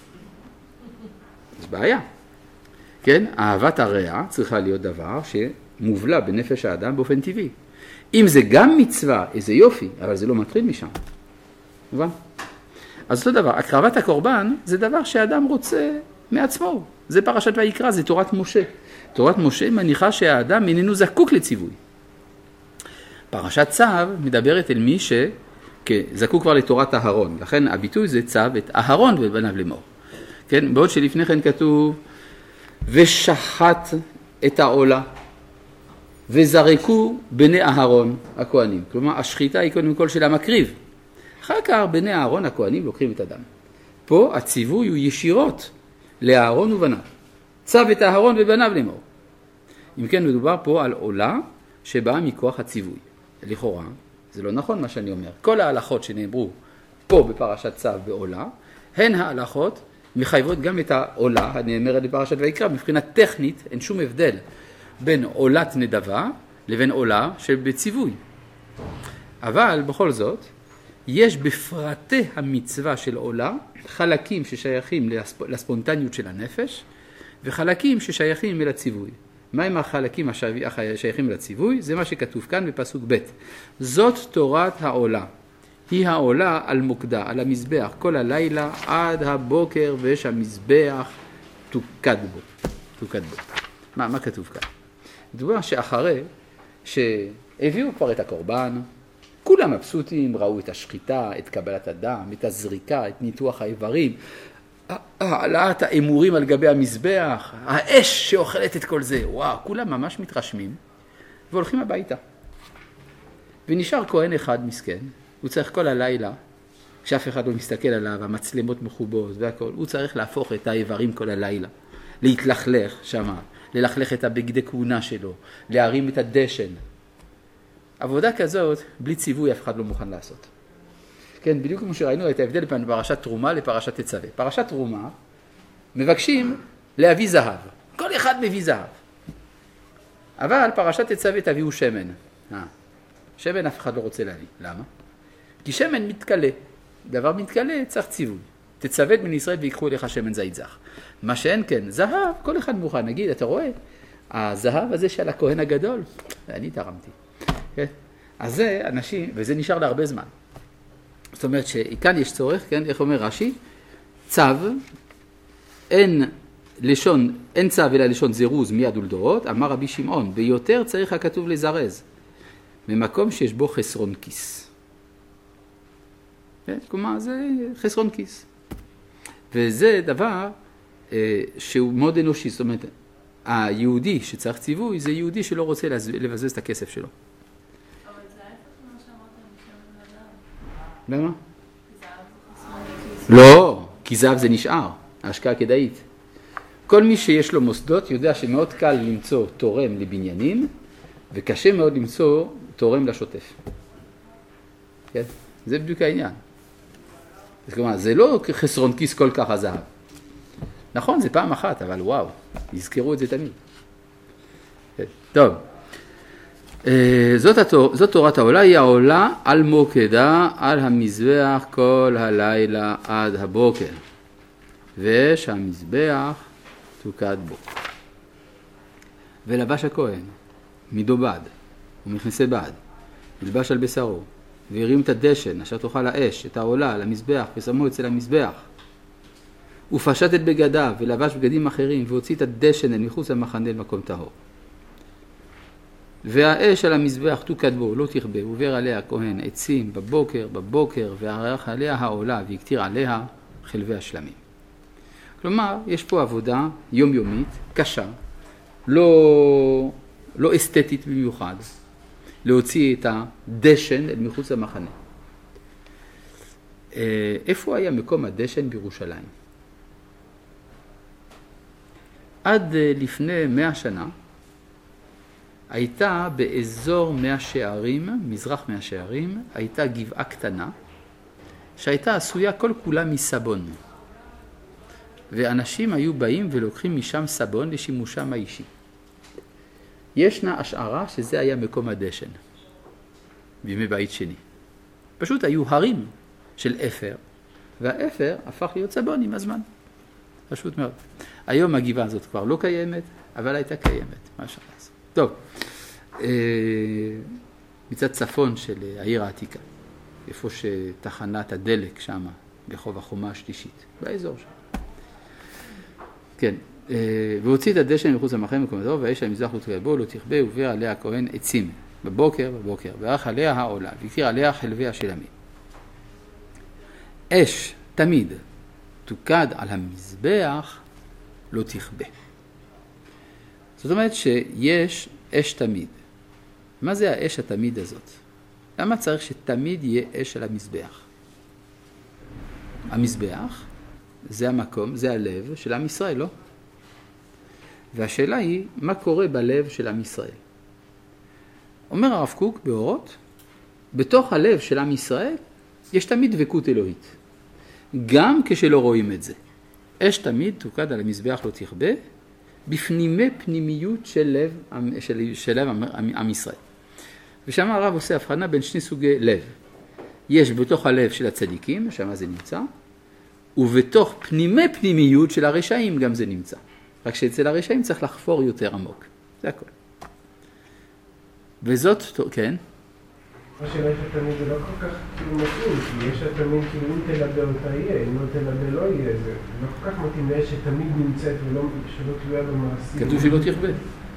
אז בעיה. כן? אהבת הרע צריכה להיות דבר שמובלע בנפש האדם באופן טבעי. אם זה גם מצווה, איזה יופי, אבל זה לא מטריד משם. מובן? אז אותו דבר, הקרבת הקורבן זה דבר שהאדם רוצה מעצמו. זה פרשת ויקרא, זה תורת משה. תורת משה מניחה שהאדם איננו זקוק לציווי. פרשת צו מדברת אל מי שזקוק כבר לתורת אהרון. לכן הביטוי זה צו את אהרון ואת בניו לאמור. כן? בעוד שלפני כן כתוב, ושחט את העולה וזרקו בני אהרון הכהנים. כלומר, השחיטה היא קודם כל של המקריב. אחר כך בני אהרון הכהנים לוקחים את הדם. פה הציווי הוא ישירות לאהרון ובניו. צו את אהרון ובניו לאמור. אם כן מדובר פה על עולה שבאה מכוח הציווי. לכאורה, זה לא נכון מה שאני אומר. כל ההלכות שנאמרו פה בפרשת צו בעולה, הן ההלכות מחייבות גם את העולה הנאמרת בפרשת ויקרא. מבחינה טכנית אין שום הבדל בין עולת נדבה לבין עולה שבציווי. אבל בכל זאת, יש בפרטי המצווה של עולה חלקים ששייכים לספונטניות של הנפש וחלקים ששייכים אל הציווי. מהם החלקים השייכים אל הציווי? זה מה שכתוב כאן בפסוק ב'. זאת תורת העולה. היא העולה על מוקדה, על המזבח, כל הלילה עד הבוקר, ויש המזבח תוקד בו. תוקד בו. מה, מה כתוב כאן? מדובר שאחרי שהביאו כבר את הקורבן, כולם מבסוטים, ראו את השחיטה, את קבלת הדם, את הזריקה, את ניתוח האיברים, העלאת האמורים על גבי המזבח, האש שאוכלת את כל זה. וואו, כולם ממש מתרשמים והולכים הביתה. ונשאר כהן אחד מסכן, הוא צריך כל הלילה, כשאף אחד לא מסתכל עליו, המצלמות מחובות והכל, הוא צריך להפוך את האיברים כל הלילה, להתלכלך שמה, ללכלך את הבגדי כהונה שלו, להרים את הדשן. עבודה כזאת, בלי ציווי אף אחד לא מוכן לעשות. כן, בדיוק כמו שראינו את ההבדל בין פרשת תרומה לפרשת תצווה. פרשת תרומה מבקשים להביא זהב. כל אחד מביא זהב. אבל פרשת תצווה תביאו שמן. אה, שמן אף אחד לא רוצה להביא. למה? כי שמן מתקלה. דבר מתקלה צריך ציווי. תצווה את בני ישראל ויקחו אליך שמן זית זך. מה שאין כן, זהב, כל אחד מוכן. נגיד, אתה רואה, הזהב הזה של הכהן הגדול, אני תרמתי. כן? אז זה אנשים, וזה נשאר להרבה זמן. זאת אומרת שכאן יש צורך, כן? איך אומר רש"י? צו, אין לשון, אין צו אלא לשון זירוז מיד ולדורות, אמר רבי שמעון, ביותר צריך הכתוב לזרז, במקום שיש בו חסרון כיס. כן? כלומר, זה חסרון כיס. וזה דבר אה, שהוא מאוד אנושי, זאת אומרת, היהודי שצריך ציווי, זה יהודי שלא רוצה לבזז את הכסף שלו. למה? לא, כי זהב זה נשאר, ההשקעה כדאית. כל מי שיש לו מוסדות יודע שמאוד קל למצוא תורם לבניינים, וקשה מאוד למצוא תורם לשוטף. כן? זה בדיוק העניין. כלומר, זה לא חסרון כיס כל כך הזהב. נכון, זה פעם אחת, אבל וואו, יזכרו את זה תמיד. כן. טוב. זאת, התור, זאת תורת העולה, היא העולה על מוקדה, על המזבח כל הלילה עד הבוקר. ושהמזבח תוקד בו. ולבש הכהן מידו בד ומכנסי בד, ילבש על בשרו, והרים את הדשן אשר תאכל האש, את העולה על המזבח, ושמו אצל המזבח. ופשט את בגדיו ולבש בגדים אחרים, והוציא את הדשן אל מחוץ למחנה למקום טהור. והאש על המזבח תוקד בו, לא תכבה, עובר עליה הכהן עצים בבוקר, בבוקר, וערך עליה העולה, והקטיר עליה חלבי השלמים. כלומר, יש פה עבודה יומיומית, קשה, לא, לא אסתטית במיוחד, להוציא את הדשן אל מחוץ למחנה. איפה היה מקום הדשן בירושלים? עד לפני מאה שנה, הייתה באזור מאה שערים, מזרח מאה שערים, הייתה גבעה קטנה, שהייתה עשויה כל כולה מסבון. ואנשים היו באים ולוקחים משם סבון לשימושם האישי. ישנה השערה שזה היה מקום הדשן, בימי בית שני. פשוט היו הרים של אפר, והאפר הפך להיות סבון עם הזמן. פשוט מאוד. היום הגבעה הזאת כבר לא קיימת, אבל הייתה קיימת, מה אפשר לעשות. טוב, מצד צפון של העיר העתיקה, איפה שתחנת הדלק שם, ברחוב החומה השלישית, באזור שם. כן, והוציא את הדשן מחוץ למחנה מקומתו, והאש המזבח לא תוקד בו, לא תכבה, ועובר עליה הכהן עצים, בבוקר, בבוקר, וערך עליה העולה, והקטיר עליה חלבי השלמים. אש תמיד תוקד על המזבח, לא תכבה. זאת אומרת שיש אש תמיד. מה זה האש התמיד הזאת? למה צריך שתמיד יהיה אש על המזבח? המזבח זה המקום, זה הלב של עם ישראל, לא? והשאלה היא, מה קורה בלב של עם ישראל? אומר הרב קוק באורות, בתוך הלב של עם ישראל יש תמיד דבקות אלוהית. גם כשלא רואים את זה. אש תמיד תוקד על המזבח לא תכבה, בפנימי פנימיות של לב, של, של לב עם ישראל. ושם הרב עושה הבחנה בין שני סוגי לב. יש בתוך הלב של הצדיקים, שם זה נמצא, ובתוך פנימי פנימיות של הרשעים גם זה נמצא. רק שאצל הרשעים צריך לחפור יותר עמוק. זה הכל. וזאת, כן? השאלה היא שתמיד זה לא כל כך כאילו מתאים, כי יש תמיד כאילו אם תלבה אותה יהיה, אם לא תלבה לא יהיה, זה לא כל כך מתאים, יש שתמיד נמצאת ולא שלא תלויה במעשים. כתוב שלא תכבה.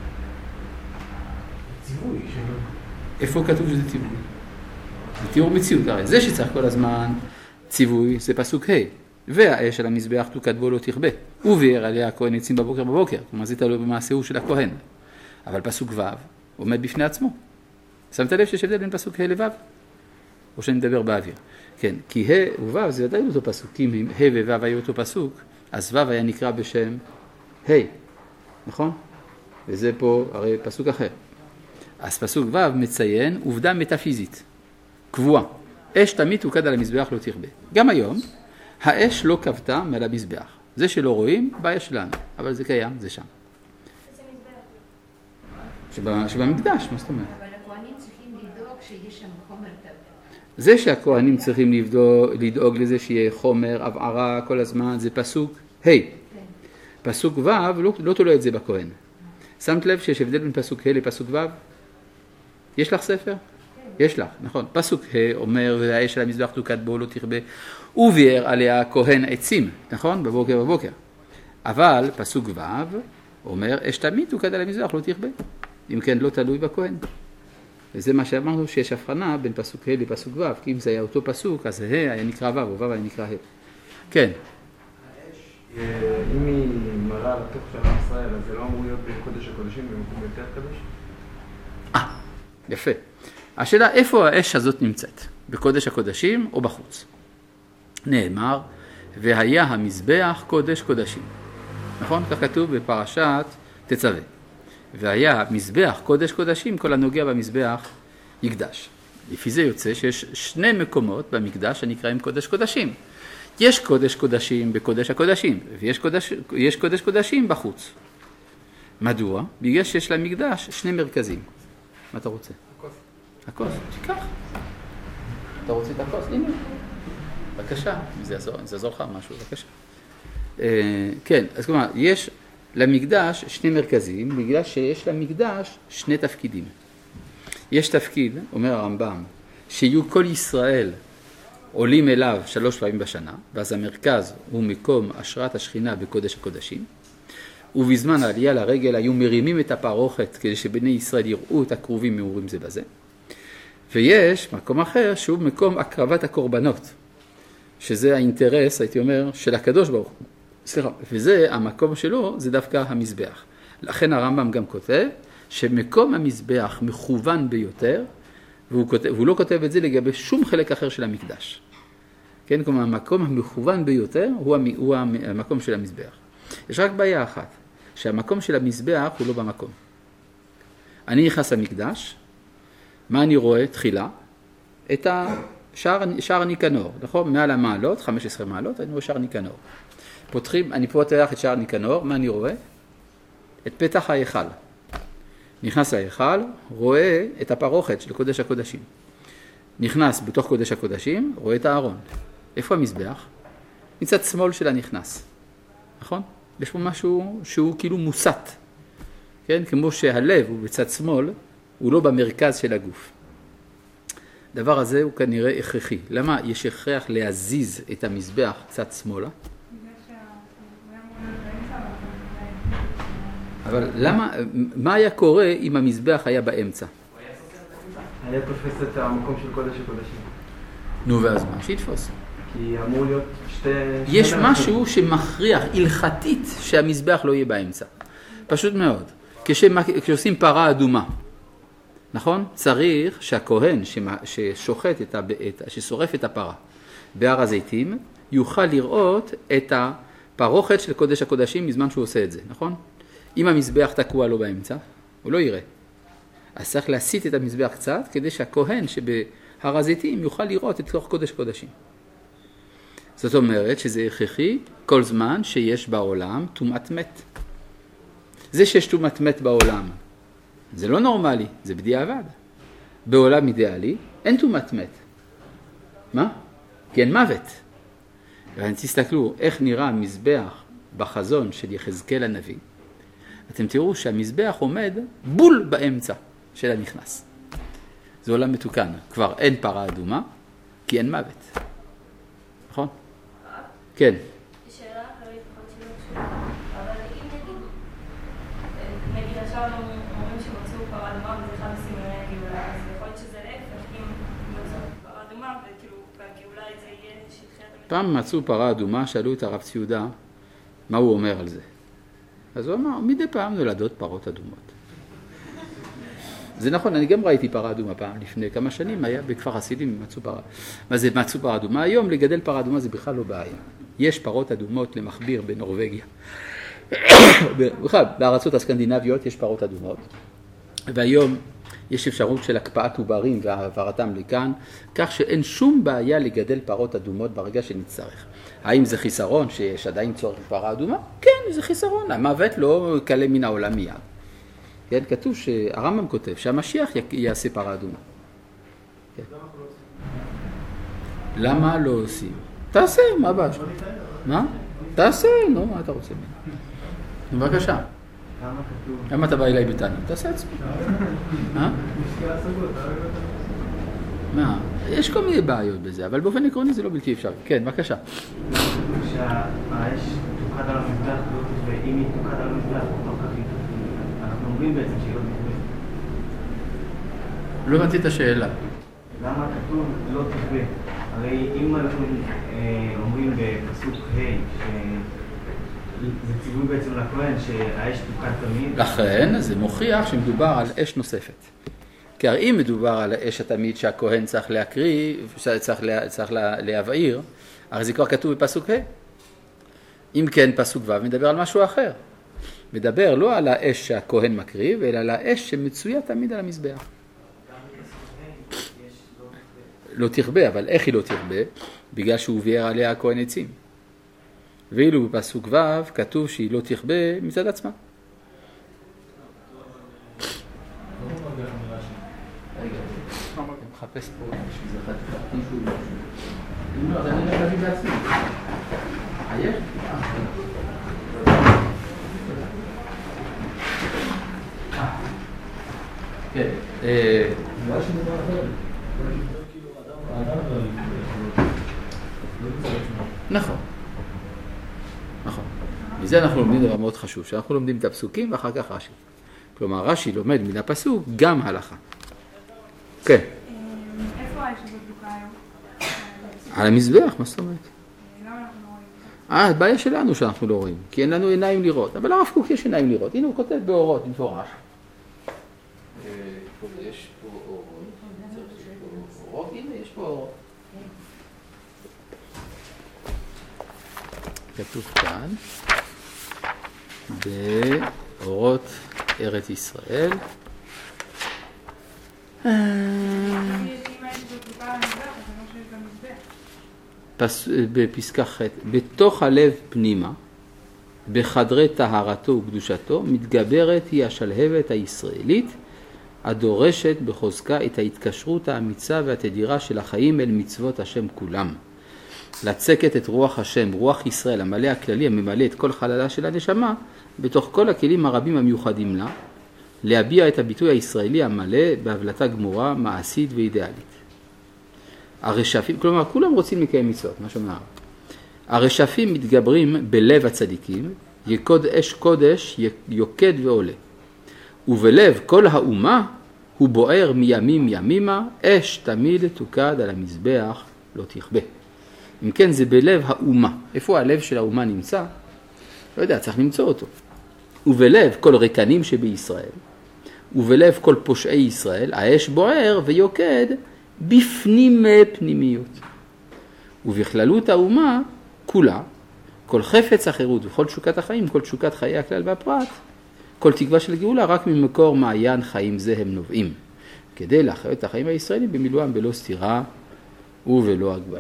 ציווי, שלא... איפה כתוב שזה ציווי? זה תיאור מציאות, הרי זה שצריך כל הזמן ציווי, זה פסוק ה' והאש על המזבח תוקד בו לא תכבה, וביער עליה הכהן עצים בבוקר בבוקר, כלומר זה תלוי במעשהו של הכהן. אבל פסוק ו' עומד בפני עצמו. שמת לב שיש הבדל בין פסוק ה' לו'? או שאני מדבר באוויר? כן, כי ה' וו' זה עדיין אותו פסוק, כי ה' וו' היה אותו פסוק, אז ו' היה נקרא בשם ה', נכון? וזה פה הרי פסוק אחר. אז פסוק ו' מציין עובדה מטאפיזית, קבועה. אש תמיד תוקד על המזבח לא תכבה. גם היום, האש לא כבתה מעל המזבח. זה שלא רואים, בעיה שלנו, אבל זה קיים, זה שם. שבה, שבמקדש, מה זאת אומרת? אבל הכהנים צריכים לדאוג שיש שם חומר טבע. זה שהכהנים צריכים לדאוג, לדאוג לזה שיהיה חומר, הבערה כל הזמן, זה פסוק ה'. פסוק ו' לא, לא תולה את זה בכהן. שמת לב שיש הבדל בין פסוק ה' לפסוק ו'? יש לך ספר? יש לך, נכון. פסוק ה' אומר, והאש על המזבח תוקד בו לא תכבה, וביער עליה הכהן עצים, נכון? בבוקר בבוקר. אבל פסוק ו' אומר, אש תמיד תוקד על המזבח לא תכבה. אם כן, לא תלוי בכהן. וזה מה שאמרנו, שיש הבחנה בין פסוק ה' לפסוק ו', כי אם זה היה אותו פסוק, אז ה' היה נקרא ו', או ו' היה נקרא ה'. כן. האש, אם היא מראה לתוך של עם ישראל, אז זה לא אמור להיות בקודש הקודשים, במקום יותר קדוש? אה, יפה. השאלה, איפה האש הזאת נמצאת? בקודש הקודשים או בחוץ? נאמר, והיה המזבח קודש קודשים. נכון? כך כתוב בפרשת תצווה. והיה מזבח קודש קודשים, כל הנוגע במזבח יקדש. לפי זה יוצא שיש שני מקומות במקדש הנקראים קודש קודשים. יש קודש קודשים בקודש הקודשים, ויש קודש, יש קודש קודשים בחוץ. מדוע? בגלל שיש למקדש שני מרכזים. מה אתה רוצה? הכוס. הכוס, תיקח. אתה רוצה את הכוס? הנה. בבקשה, אם זה יעזור, זה יעזור לך משהו, בבקשה. אה, כן, אז כלומר, יש למקדש שני מרכזים, בגלל שיש למקדש שני תפקידים. יש תפקיד, אומר הרמב"ם, שיהיו כל ישראל עולים אליו שלוש פעמים בשנה, ואז המרכז הוא מקום השראת השכינה בקודש הקודשים, ובזמן העלייה לרגל היו מרימים את הפרוכת כדי שבני ישראל יראו את הקרובים מאורים זה בזה. ויש מקום אחר שהוא מקום הקרבת הקורבנות, שזה האינטרס, הייתי אומר, של הקדוש ברוך הוא. סליחה, וזה המקום שלו, זה דווקא המזבח. לכן הרמב"ם גם כותב שמקום המזבח מכוון ביותר, והוא, כותב, והוא לא כותב את זה לגבי שום חלק אחר של המקדש. כן, כלומר, המקום המכוון ביותר הוא, המ, הוא המקום של המזבח. יש רק בעיה אחת, שהמקום של המזבח הוא לא במקום. אני נכנס למקדש, מה אני רואה? תחילה, את השער, שער ניקנור, נכון? מעל המעלות, חמש עשרה מעלות, אני רואה שער ניקנור. פותחים, אני פותח את שער ניקנור, מה אני רואה? את פתח ההיכל. נכנס להיכל, רואה את הפרוכת של קודש הקודשים. נכנס בתוך קודש הקודשים, רואה את הארון. איפה המזבח? מצד שמאל של הנכנס. נכון? יש פה משהו שהוא כאילו מוסת. כן? כמו שהלב הוא בצד שמאל, הוא לא במרכז של הגוף. דבר הזה הוא כנראה הכרחי. למה יש הכרח להזיז את המזבח קצת שמאלה? אבל למה, מה היה קורה אם המזבח היה באמצע? היה תופס את המקום של קודש הקודשים. נו, ואז מה? שיתפוס. כי אמור להיות שתי... יש משהו שמכריח הלכתית שהמזבח לא יהיה באמצע. פשוט מאוד. כשעושים פרה אדומה, נכון? צריך שהכהן ששוחט את, ששורף את הפרה בהר הזיתים, יוכל לראות את הפרוכת של קודש הקודשים בזמן שהוא עושה את זה, נכון? אם המזבח תקוע לו באמצע, הוא לא יראה. אז צריך להסיט את המזבח קצת, כדי שהכהן שבהר הזיתים יוכל לראות את תוך קודש קודשים. זאת אומרת שזה הכרחי כל זמן שיש בעולם טומאת מת. זה שיש טומאת מת בעולם, זה לא נורמלי, זה בדיעבד. בעולם אידיאלי אין טומאת מת. מה? כי אין מוות. ואני תסתכלו איך נראה המזבח בחזון של יחזקאל הנביא. אתם תראו שהמזבח עומד בול באמצע של הנכנס. זה עולם מתוקן. כבר אין פרה אדומה, כי אין מוות. נכון? כן. שאלה אחרית, פחות שלא קשורה, אבל אם נגיד, נגיד עכשיו אומרים שמצאו פרה אדומה וזה אחד מסימני הגאולה, אז יכול להיות שזה להפך, אם מצאו פרה אדומה וכאילו בגאולה זה יהיה שתחיית המתוקן. פעם מצאו פרה אדומה, שאלו את הרב ציודה, מה הוא אומר על זה? אז הוא אמר, מדי פעם נולדות פרות אדומות. זה נכון, אני גם ראיתי פרה אדומה פעם, לפני כמה שנים, היה בכפר חסידים מצאו פרה. מה זה מצאו פרה אדומה? היום לגדל פרה אדומה זה בכלל לא בעיה. יש פרות אדומות למחביר בנורווגיה. בכלל, בארצות הסקנדינביות יש פרות אדומות. והיום יש אפשרות של הקפאת עוברים והעברתם לכאן, כך שאין שום בעיה לגדל פרות אדומות ברגע שנצטרך. האם זה חיסרון שיש עדיין צורך בפרה אדומה? כן, זה חיסרון. המוות לא קלה מן העולם מיד. כן, כתוב שהרמב"ם כותב שהמשיח יעשה פרה אדומה. כן. למה לא עושים? תעשה, מה הבעיה שלך? מה? תעשה, נו, מה אתה רוצה? בבקשה. למה אתה בא אליי בטענות? תעשה עצמי. מה? מה? יש כל מיני בעיות בזה, אבל באופן עקרוני זה לא בלתי אפשרי. כן, בבקשה. שהאש תוקד על המזבח, ואם היא תוקד על המזבח, אנחנו אומרים בעצם שהיא לא תכבה. לא הבנתי את השאלה. למה כתוב לא תכבה? הרי אם אנחנו אומרים בפסוק ה' שזה ציווי בעצם לכהן שהאש תוקד תמיד. לכן זה מוכיח שמדובר על אש נוספת. כי הרי אם מדובר על האש התמיד שהכהן צריך להקריא, צריך, לה, צריך לה, להבעיר, הרי זה כבר כתוב בפסוק ה'. אם כן פסוק ו' מדבר על משהו אחר. מדבר לא על האש שהכהן מקריב, אלא על האש שמצויה תמיד על המזבח. לא תכבה, אבל איך היא לא תכבה? בגלל שהוא ביאר עליה הכהן עצים. ואילו בפסוק ו' כתוב שהיא לא תכבה מצד עצמה. רגע, אני מחפש פה שזה חתיכתי שהוא לא. אם לא, אז אני לא להביא בעצמי. עייף? כן. נכון. נכון. מזה אנחנו לומדים דבר מאוד חשוב, שאנחנו לומדים את הפסוקים ואחר כך רש"י. כלומר, רש"י לומד מן הפסוק גם הלכה. כן. איפה האש הזאת דלוקה היום? על המזבח, מה זאת אומרת? למה אנחנו לא רואים? אה, הבעיה שלנו שאנחנו לא רואים, כי אין לנו עיניים לראות. אבל הרב קוק יש עיניים לראות. הנה הוא כותב באורות, במפורש. יש פה אורות, הנה יש פה אורות. כתוב כאן, באורות ארץ ישראל. אם האש הזאת דלוקה על המזבח, אז זה לא שיש במזבח. בפסקה ח' בתוך הלב פנימה, בחדרי טהרתו וקדושתו, מתגברת היא השלהבת הישראלית, הדורשת בחוזקה את ההתקשרות האמיצה והתדירה של החיים אל מצוות השם כולם. לצקת את רוח השם, רוח ישראל, המלא הכללי, הממלא את כל חללה של הנשמה, בתוך כל הכלים הרבים המיוחדים לה, להביע את הביטוי הישראלי המלא בהבלטה גמורה, מעשית ואידיאלית. הרשפים, כלומר, כולם רוצים לקיים מצוות, מה שאומר. הרשפים מתגברים בלב הצדיקים, יקוד אש קודש, יוקד ועולה. ובלב כל האומה הוא בוער מימים ימימה, אש תמיד תוקד על המזבח, לא תכבה. אם כן, זה בלב האומה. איפה הלב של האומה נמצא? לא יודע, צריך למצוא אותו. ובלב כל רקנים שבישראל, ובלב כל פושעי ישראל, האש בוער ויוקד בפנים פנימיות. ובכללות האומה כולה, כל חפץ החירות וכל תשוקת החיים, כל תשוקת חיי הכלל והפרט, כל תקווה של גאולה, רק ממקור מעיין חיים זה הם נובעים, כדי להחיות את החיים הישראלים במילואם בלא סתירה ובלא הגבלה.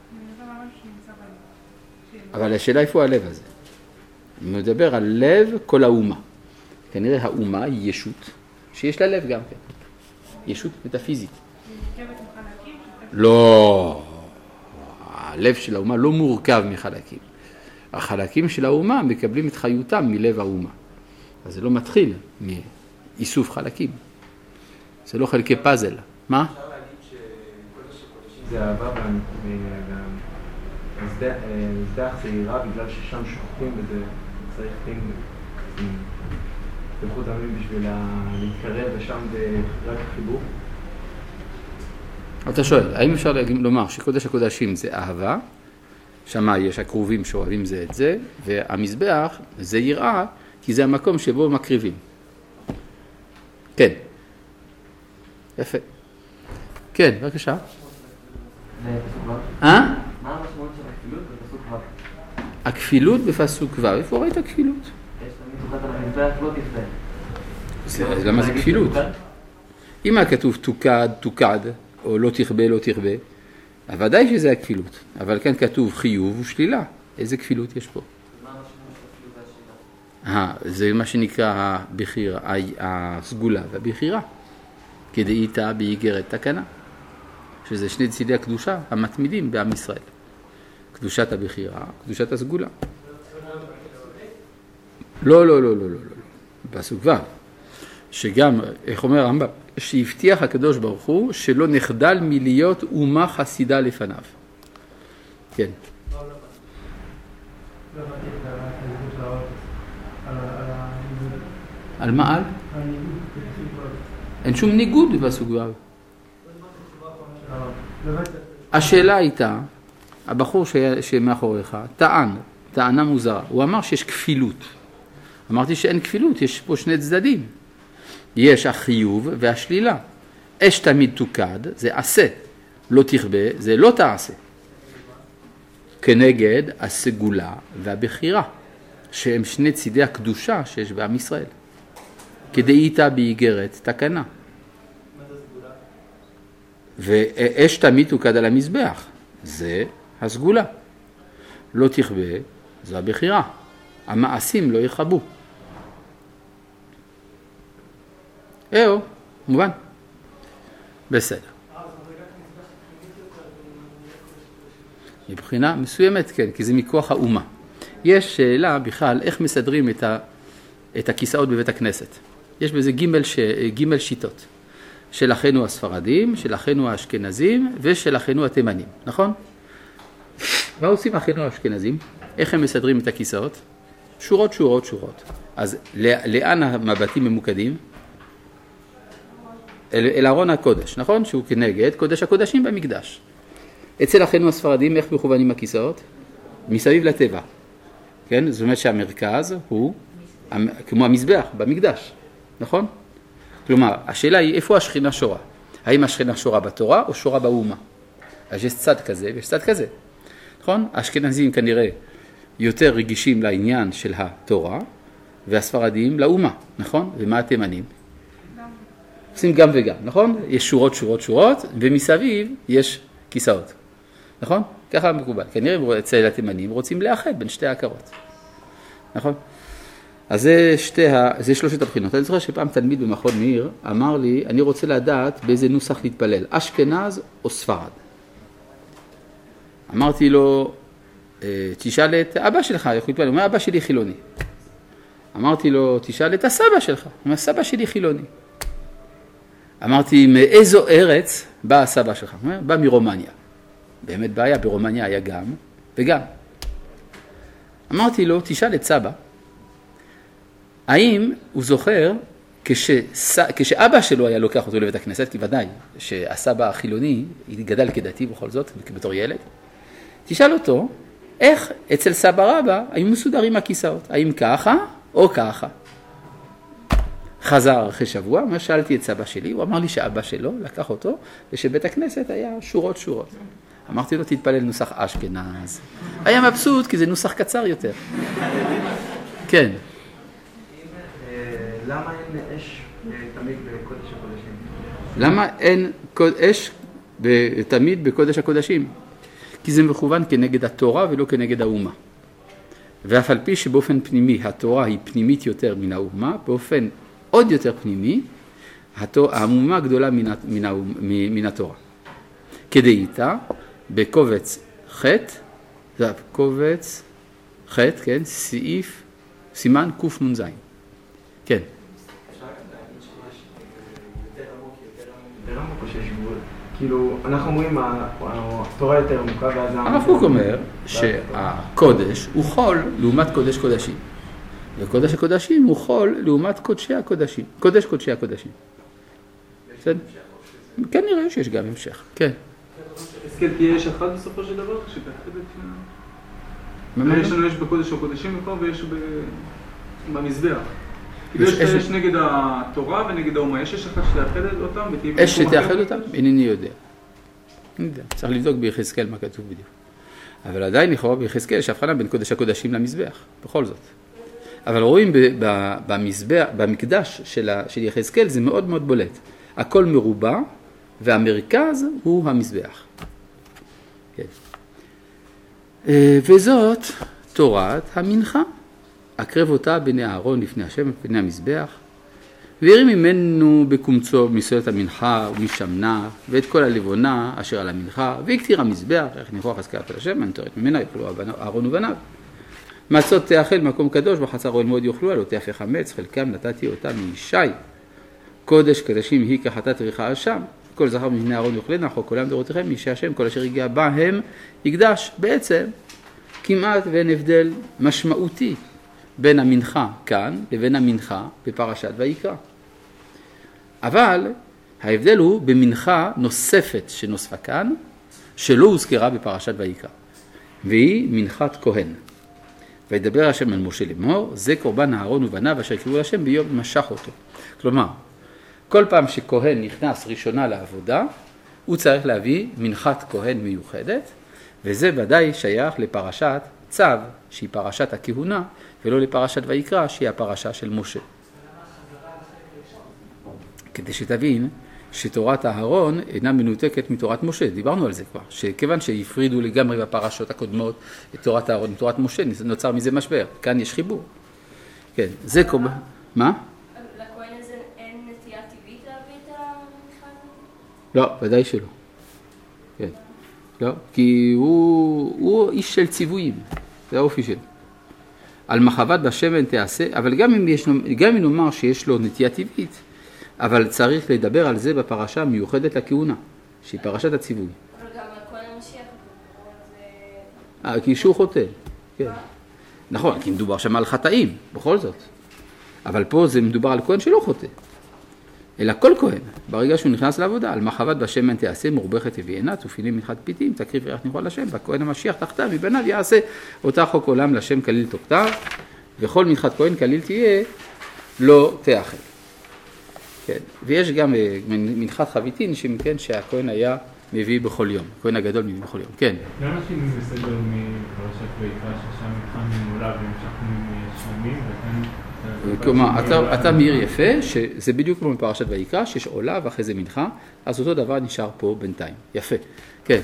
אבל השאלה איפה הלב הזה? הוא מדבר על לב כל האומה. כנראה האומה היא ישות, שיש לה לב גם כן. ישות מטאפיזית. לא, הלב של האומה לא מורכב מחלקים. החלקים של האומה מקבלים את חיותם מלב האומה. אז זה לא מתחיל מאיסוף חלקים. זה לא חלקי פאזל. מה? אפשר להגיד שקודש הקודשים זה אהבה והמזבח זה יראה בגלל ששם שוכחים וזה צריך תלכות עמים בשביל להתקרב ושם זה רק חיבור? אתה שואל, האם אפשר לומר שקודש הקודשים זה אהבה, שמה יש הקרובים שאוהבים זה את זה, והמזבח זה יראה כי זה המקום שבו מקריבים. כן. יפה. כן, בבקשה. אה? מה המשמעות של הכפילות בפסוק ו'? הכפילות בפסוק ו', איפה ראית הכפילות? יש תמיד תוקעת על המזבח לא תכפה. אז למה זה כפילות? אם היה כתוב תוקד, תוקד, או לא תכבה, לא תכבה, ודאי שזה הכפילות. אבל כאן כתוב חיוב ושלילה. איזה כפילות יש פה? מה המשמעות של הכפילות והשלילה? אה, זה מה שנקרא הבחירה, הסגולה והבחירה. כדאיתה באיגרת תקנה. שזה שני צידי הקדושה המתמידים בעם ישראל. קדושת הבחירה, קדושת הסגולה. לא, לא, לא, לא, לא, לא. פסוק ו' שגם, איך אומר הרמב"ם, שהבטיח הקדוש ברוך הוא שלא נחדל מלהיות אומה חסידה לפניו. כן. על מה על? אין שום ניגוד בפסוק ו'. השאלה הייתה, הבחור שמאחוריך טען, טענה מוזרה, הוא אמר שיש כפילות. אמרתי שאין כפילות, יש פה שני צדדים. יש החיוב והשלילה. אש תמיד תוקד, זה עשה. לא תכבה, זה לא תעשה. כנגד הסגולה והבחירה, שהם שני צידי הקדושה שיש בעם ישראל. כדאיתה באיגרת תקנה. ואש תמיד תוקד על המזבח, זה הסגולה. לא תכבה, זו הבחירה. המעשים לא יחבו. אהו, מובן? בסדר. מבחינה מסוימת כן, כי זה מכוח האומה. יש שאלה בכלל איך מסדרים את, ה, את הכיסאות בבית הכנסת. יש בזה גימל, ש, גימל שיטות. של אחינו הספרדים, של אחינו האשכנזים ושל אחינו התימנים, נכון? מה עושים אחינו האשכנזים? איך הם מסדרים את הכיסאות? שורות, שורות, שורות. אז לאן המבטים ממוקדים? אל, אל ארון הקודש, נכון? שהוא כנגד קודש הקודשים במקדש. אצל אחינו הספרדים, איך מכוונים הכיסאות? מסביב לטבע. כן? זאת אומרת שהמרכז הוא כמו המזבח במקדש, נכון? כלומר, השאלה היא איפה השכינה שורה? האם השכינה שורה בתורה או שורה באומה? אז יש צד כזה ויש צד כזה. נכון? האשכנזים כנראה יותר רגישים לעניין של התורה, והספרדים לאומה, נכון? ומה התימנים? עושים גם וגם, נכון? יש שורות, שורות, שורות, ומסביב יש כיסאות. נכון? ככה מקובל. כנראה אצל התימנים רוצים לאחד בין שתי ההכרות. נכון? אז זה, שתי ה... זה שלושת הבחינות. אני זוכר שפעם תלמיד במכון מאיר אמר לי, אני רוצה לדעת באיזה נוסח להתפלל, אשכנז או ספרד. אמרתי לו, תשאל את אבא שלך, איך הוא יתפלל? הוא אומר, אבא שלי חילוני. אמרתי לו, תשאל את הסבא שלך. הוא אומר, סבא שלי חילוני. אמרתי, מאיזו ארץ בא הסבא שלך? הוא אומר, בא מרומניה. באמת בעיה, ברומניה היה גם וגם. אמרתי לו, תשאל את סבא, האם הוא זוכר כשס... כשאבא שלו היה לוקח אותו לבית הכנסת, כי ודאי שהסבא החילוני גדל כדתי בכל זאת, בתור ילד, תשאל אותו, איך אצל סבא רבא היו מסודרים הכיסאות? האם ככה או ככה? חזר אחרי שבוע, מה שאלתי את סבא שלי, הוא אמר לי שאבא שלו לקח אותו, ושבית הכנסת היה שורות שורות. אמרתי לו, תתפלל נוסח אשכנז. היה מבסוט, כי זה נוסח קצר יותר. כן. למה אין אש תמיד בקודש הקודשים? למה אין אש תמיד בקודש הקודשים? כי זה מכוון כנגד התורה ולא כנגד האומה. ואף על פי שבאופן פנימי התורה היא פנימית יותר מן האומה, באופן עוד יותר פנימי, האומה גדולה מן, מן, מן התורה. כדאיתה, בקובץ ח', זה קובץ ח', כן, סעיף, סימן קנ"ז. כן. יותר עמוק או שיש גבול? כאילו, אנחנו אומרים, התורה יותר עמוקה ואז... הרב קוק אומר שהקודש הוא חול לעומת קודש קודשים. וקודש הקודשים הוא חול לעומת קודשי הקודשים. קודש קודשי הקודשים. כן, נראה שיש גם המשך. כן. הסכת תהיה אש אחת בסופו של דבר? יש לנו אש בקודש הקודשים כבר ויש במזבח. יש נגד התורה ונגד האומה, יש אש אחת שתאחד אותם? אש שתאחד אותם? אינני יודע. אני יודע, צריך לבדוק ביחזקאל מה כתוב בדיוק. אבל עדיין לכאורה ביחזקאל יש הבחנה בין קודש הקודשים למזבח, בכל זאת. אבל רואים במזבח, במקדש של יחזקאל זה מאוד מאוד בולט. הכל מרובע והמרכז הוא המזבח. כן. וזאת תורת המנחה. הקרב אותה בני אהרון לפני השם, לפני המזבח, והרים ממנו בקומצו מסורת המנחה ומשמנה, ואת כל הלבונה אשר על המנחה, והקטיר המזבח, איך ניחוח חזקת על השם, הנתורת ממנה יאכלו אהרון ובניו. מצות תאכל מקום קדוש, בחצר אוהל מועד יאכלו, עלו תאפה חמץ, חלקם נתתי אותה מישי. קודש קדשים היא כחטאת ריחה אשם, כל זכר מבני אהרון יאכלנה, חוק עולם דורותיכם, מישי השם, כל אשר הגיע בהם יקדש. בעצם כמעט ואין הבדל משמעותי בין המנחה כאן לבין המנחה בפרשת ויקרא. אבל ההבדל הוא במנחה נוספת שנוספה כאן, שלא הוזכרה בפרשת ויקרא, והיא מנחת כהן. וידבר השם אל משה לאמור, זה קורבן אהרון ובניו אשר יקראו להשם ביום משך אותו. כלומר, כל פעם שכהן נכנס ראשונה לעבודה, הוא צריך להביא מנחת כהן מיוחדת, וזה ודאי שייך לפרשת צו, שהיא פרשת הכהונה, ולא לפרשת ויקרא, שהיא הפרשה של משה. כדי שתבין שתורת אהרון אינה מנותקת מתורת משה. דיברנו על זה כבר, שכיוון שהפרידו לגמרי בפרשות הקודמות את תורת אהרון ותורת משה, נוצר מזה משבר. כאן יש חיבור. כן, זה קורבן. מה? לכהן הזה אין נטייה טבעית להביא את המנחה הזאת? לא, ודאי שלא. כן. לא, כי הוא, הוא איש של ציוויים. זה האופי שלו. על מחבת בשמן תעשה, אבל גם אם, יש, גם אם נאמר שיש לו נטייה טבעית, אבל צריך לדבר על זה בפרשה מיוחדת לכהונה, שהיא פרשת הציווי. אבל גם על כהן המשיח, זה... אה, כי שהוא חוטא, כן. נכון, כי מדובר שם על חטאים, בכל זאת. אבל פה זה מדובר על כהן שלא חוטא. אלא כל כהן, ברגע שהוא נכנס לעבודה, על מחבת בשמן תעשה, מורבכת הביאנה, תופילים מנחת פיתים, תקריב ירח ניחוח לשם, והכהן המשיח תחתיו מבניו יעשה אותה חוק עולם לשם כליל תוקתיו, וכל מנחת כהן כליל תהיה, לא תאכל. כן, ויש גם מנחת חביתין, שמכן שהכהן היה מביא בכל יום, הכהן הגדול מביא בכל יום, כן. למה שינו בסדר מפרשת ויקרא, ששם התחלנו מולה והמשכנו משלמים, וכאן... כלומר, אתה, אתה מעיר יפה, שזה בדיוק כמו בפרשת ויקרא, שיש עולה ואחרי זה מנחה, אז אותו דבר נשאר פה בינתיים. יפה. כן.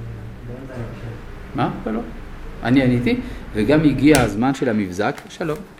מה? לא, לא. אני עניתי, וגם הגיע הזמן של המבזק. שלום.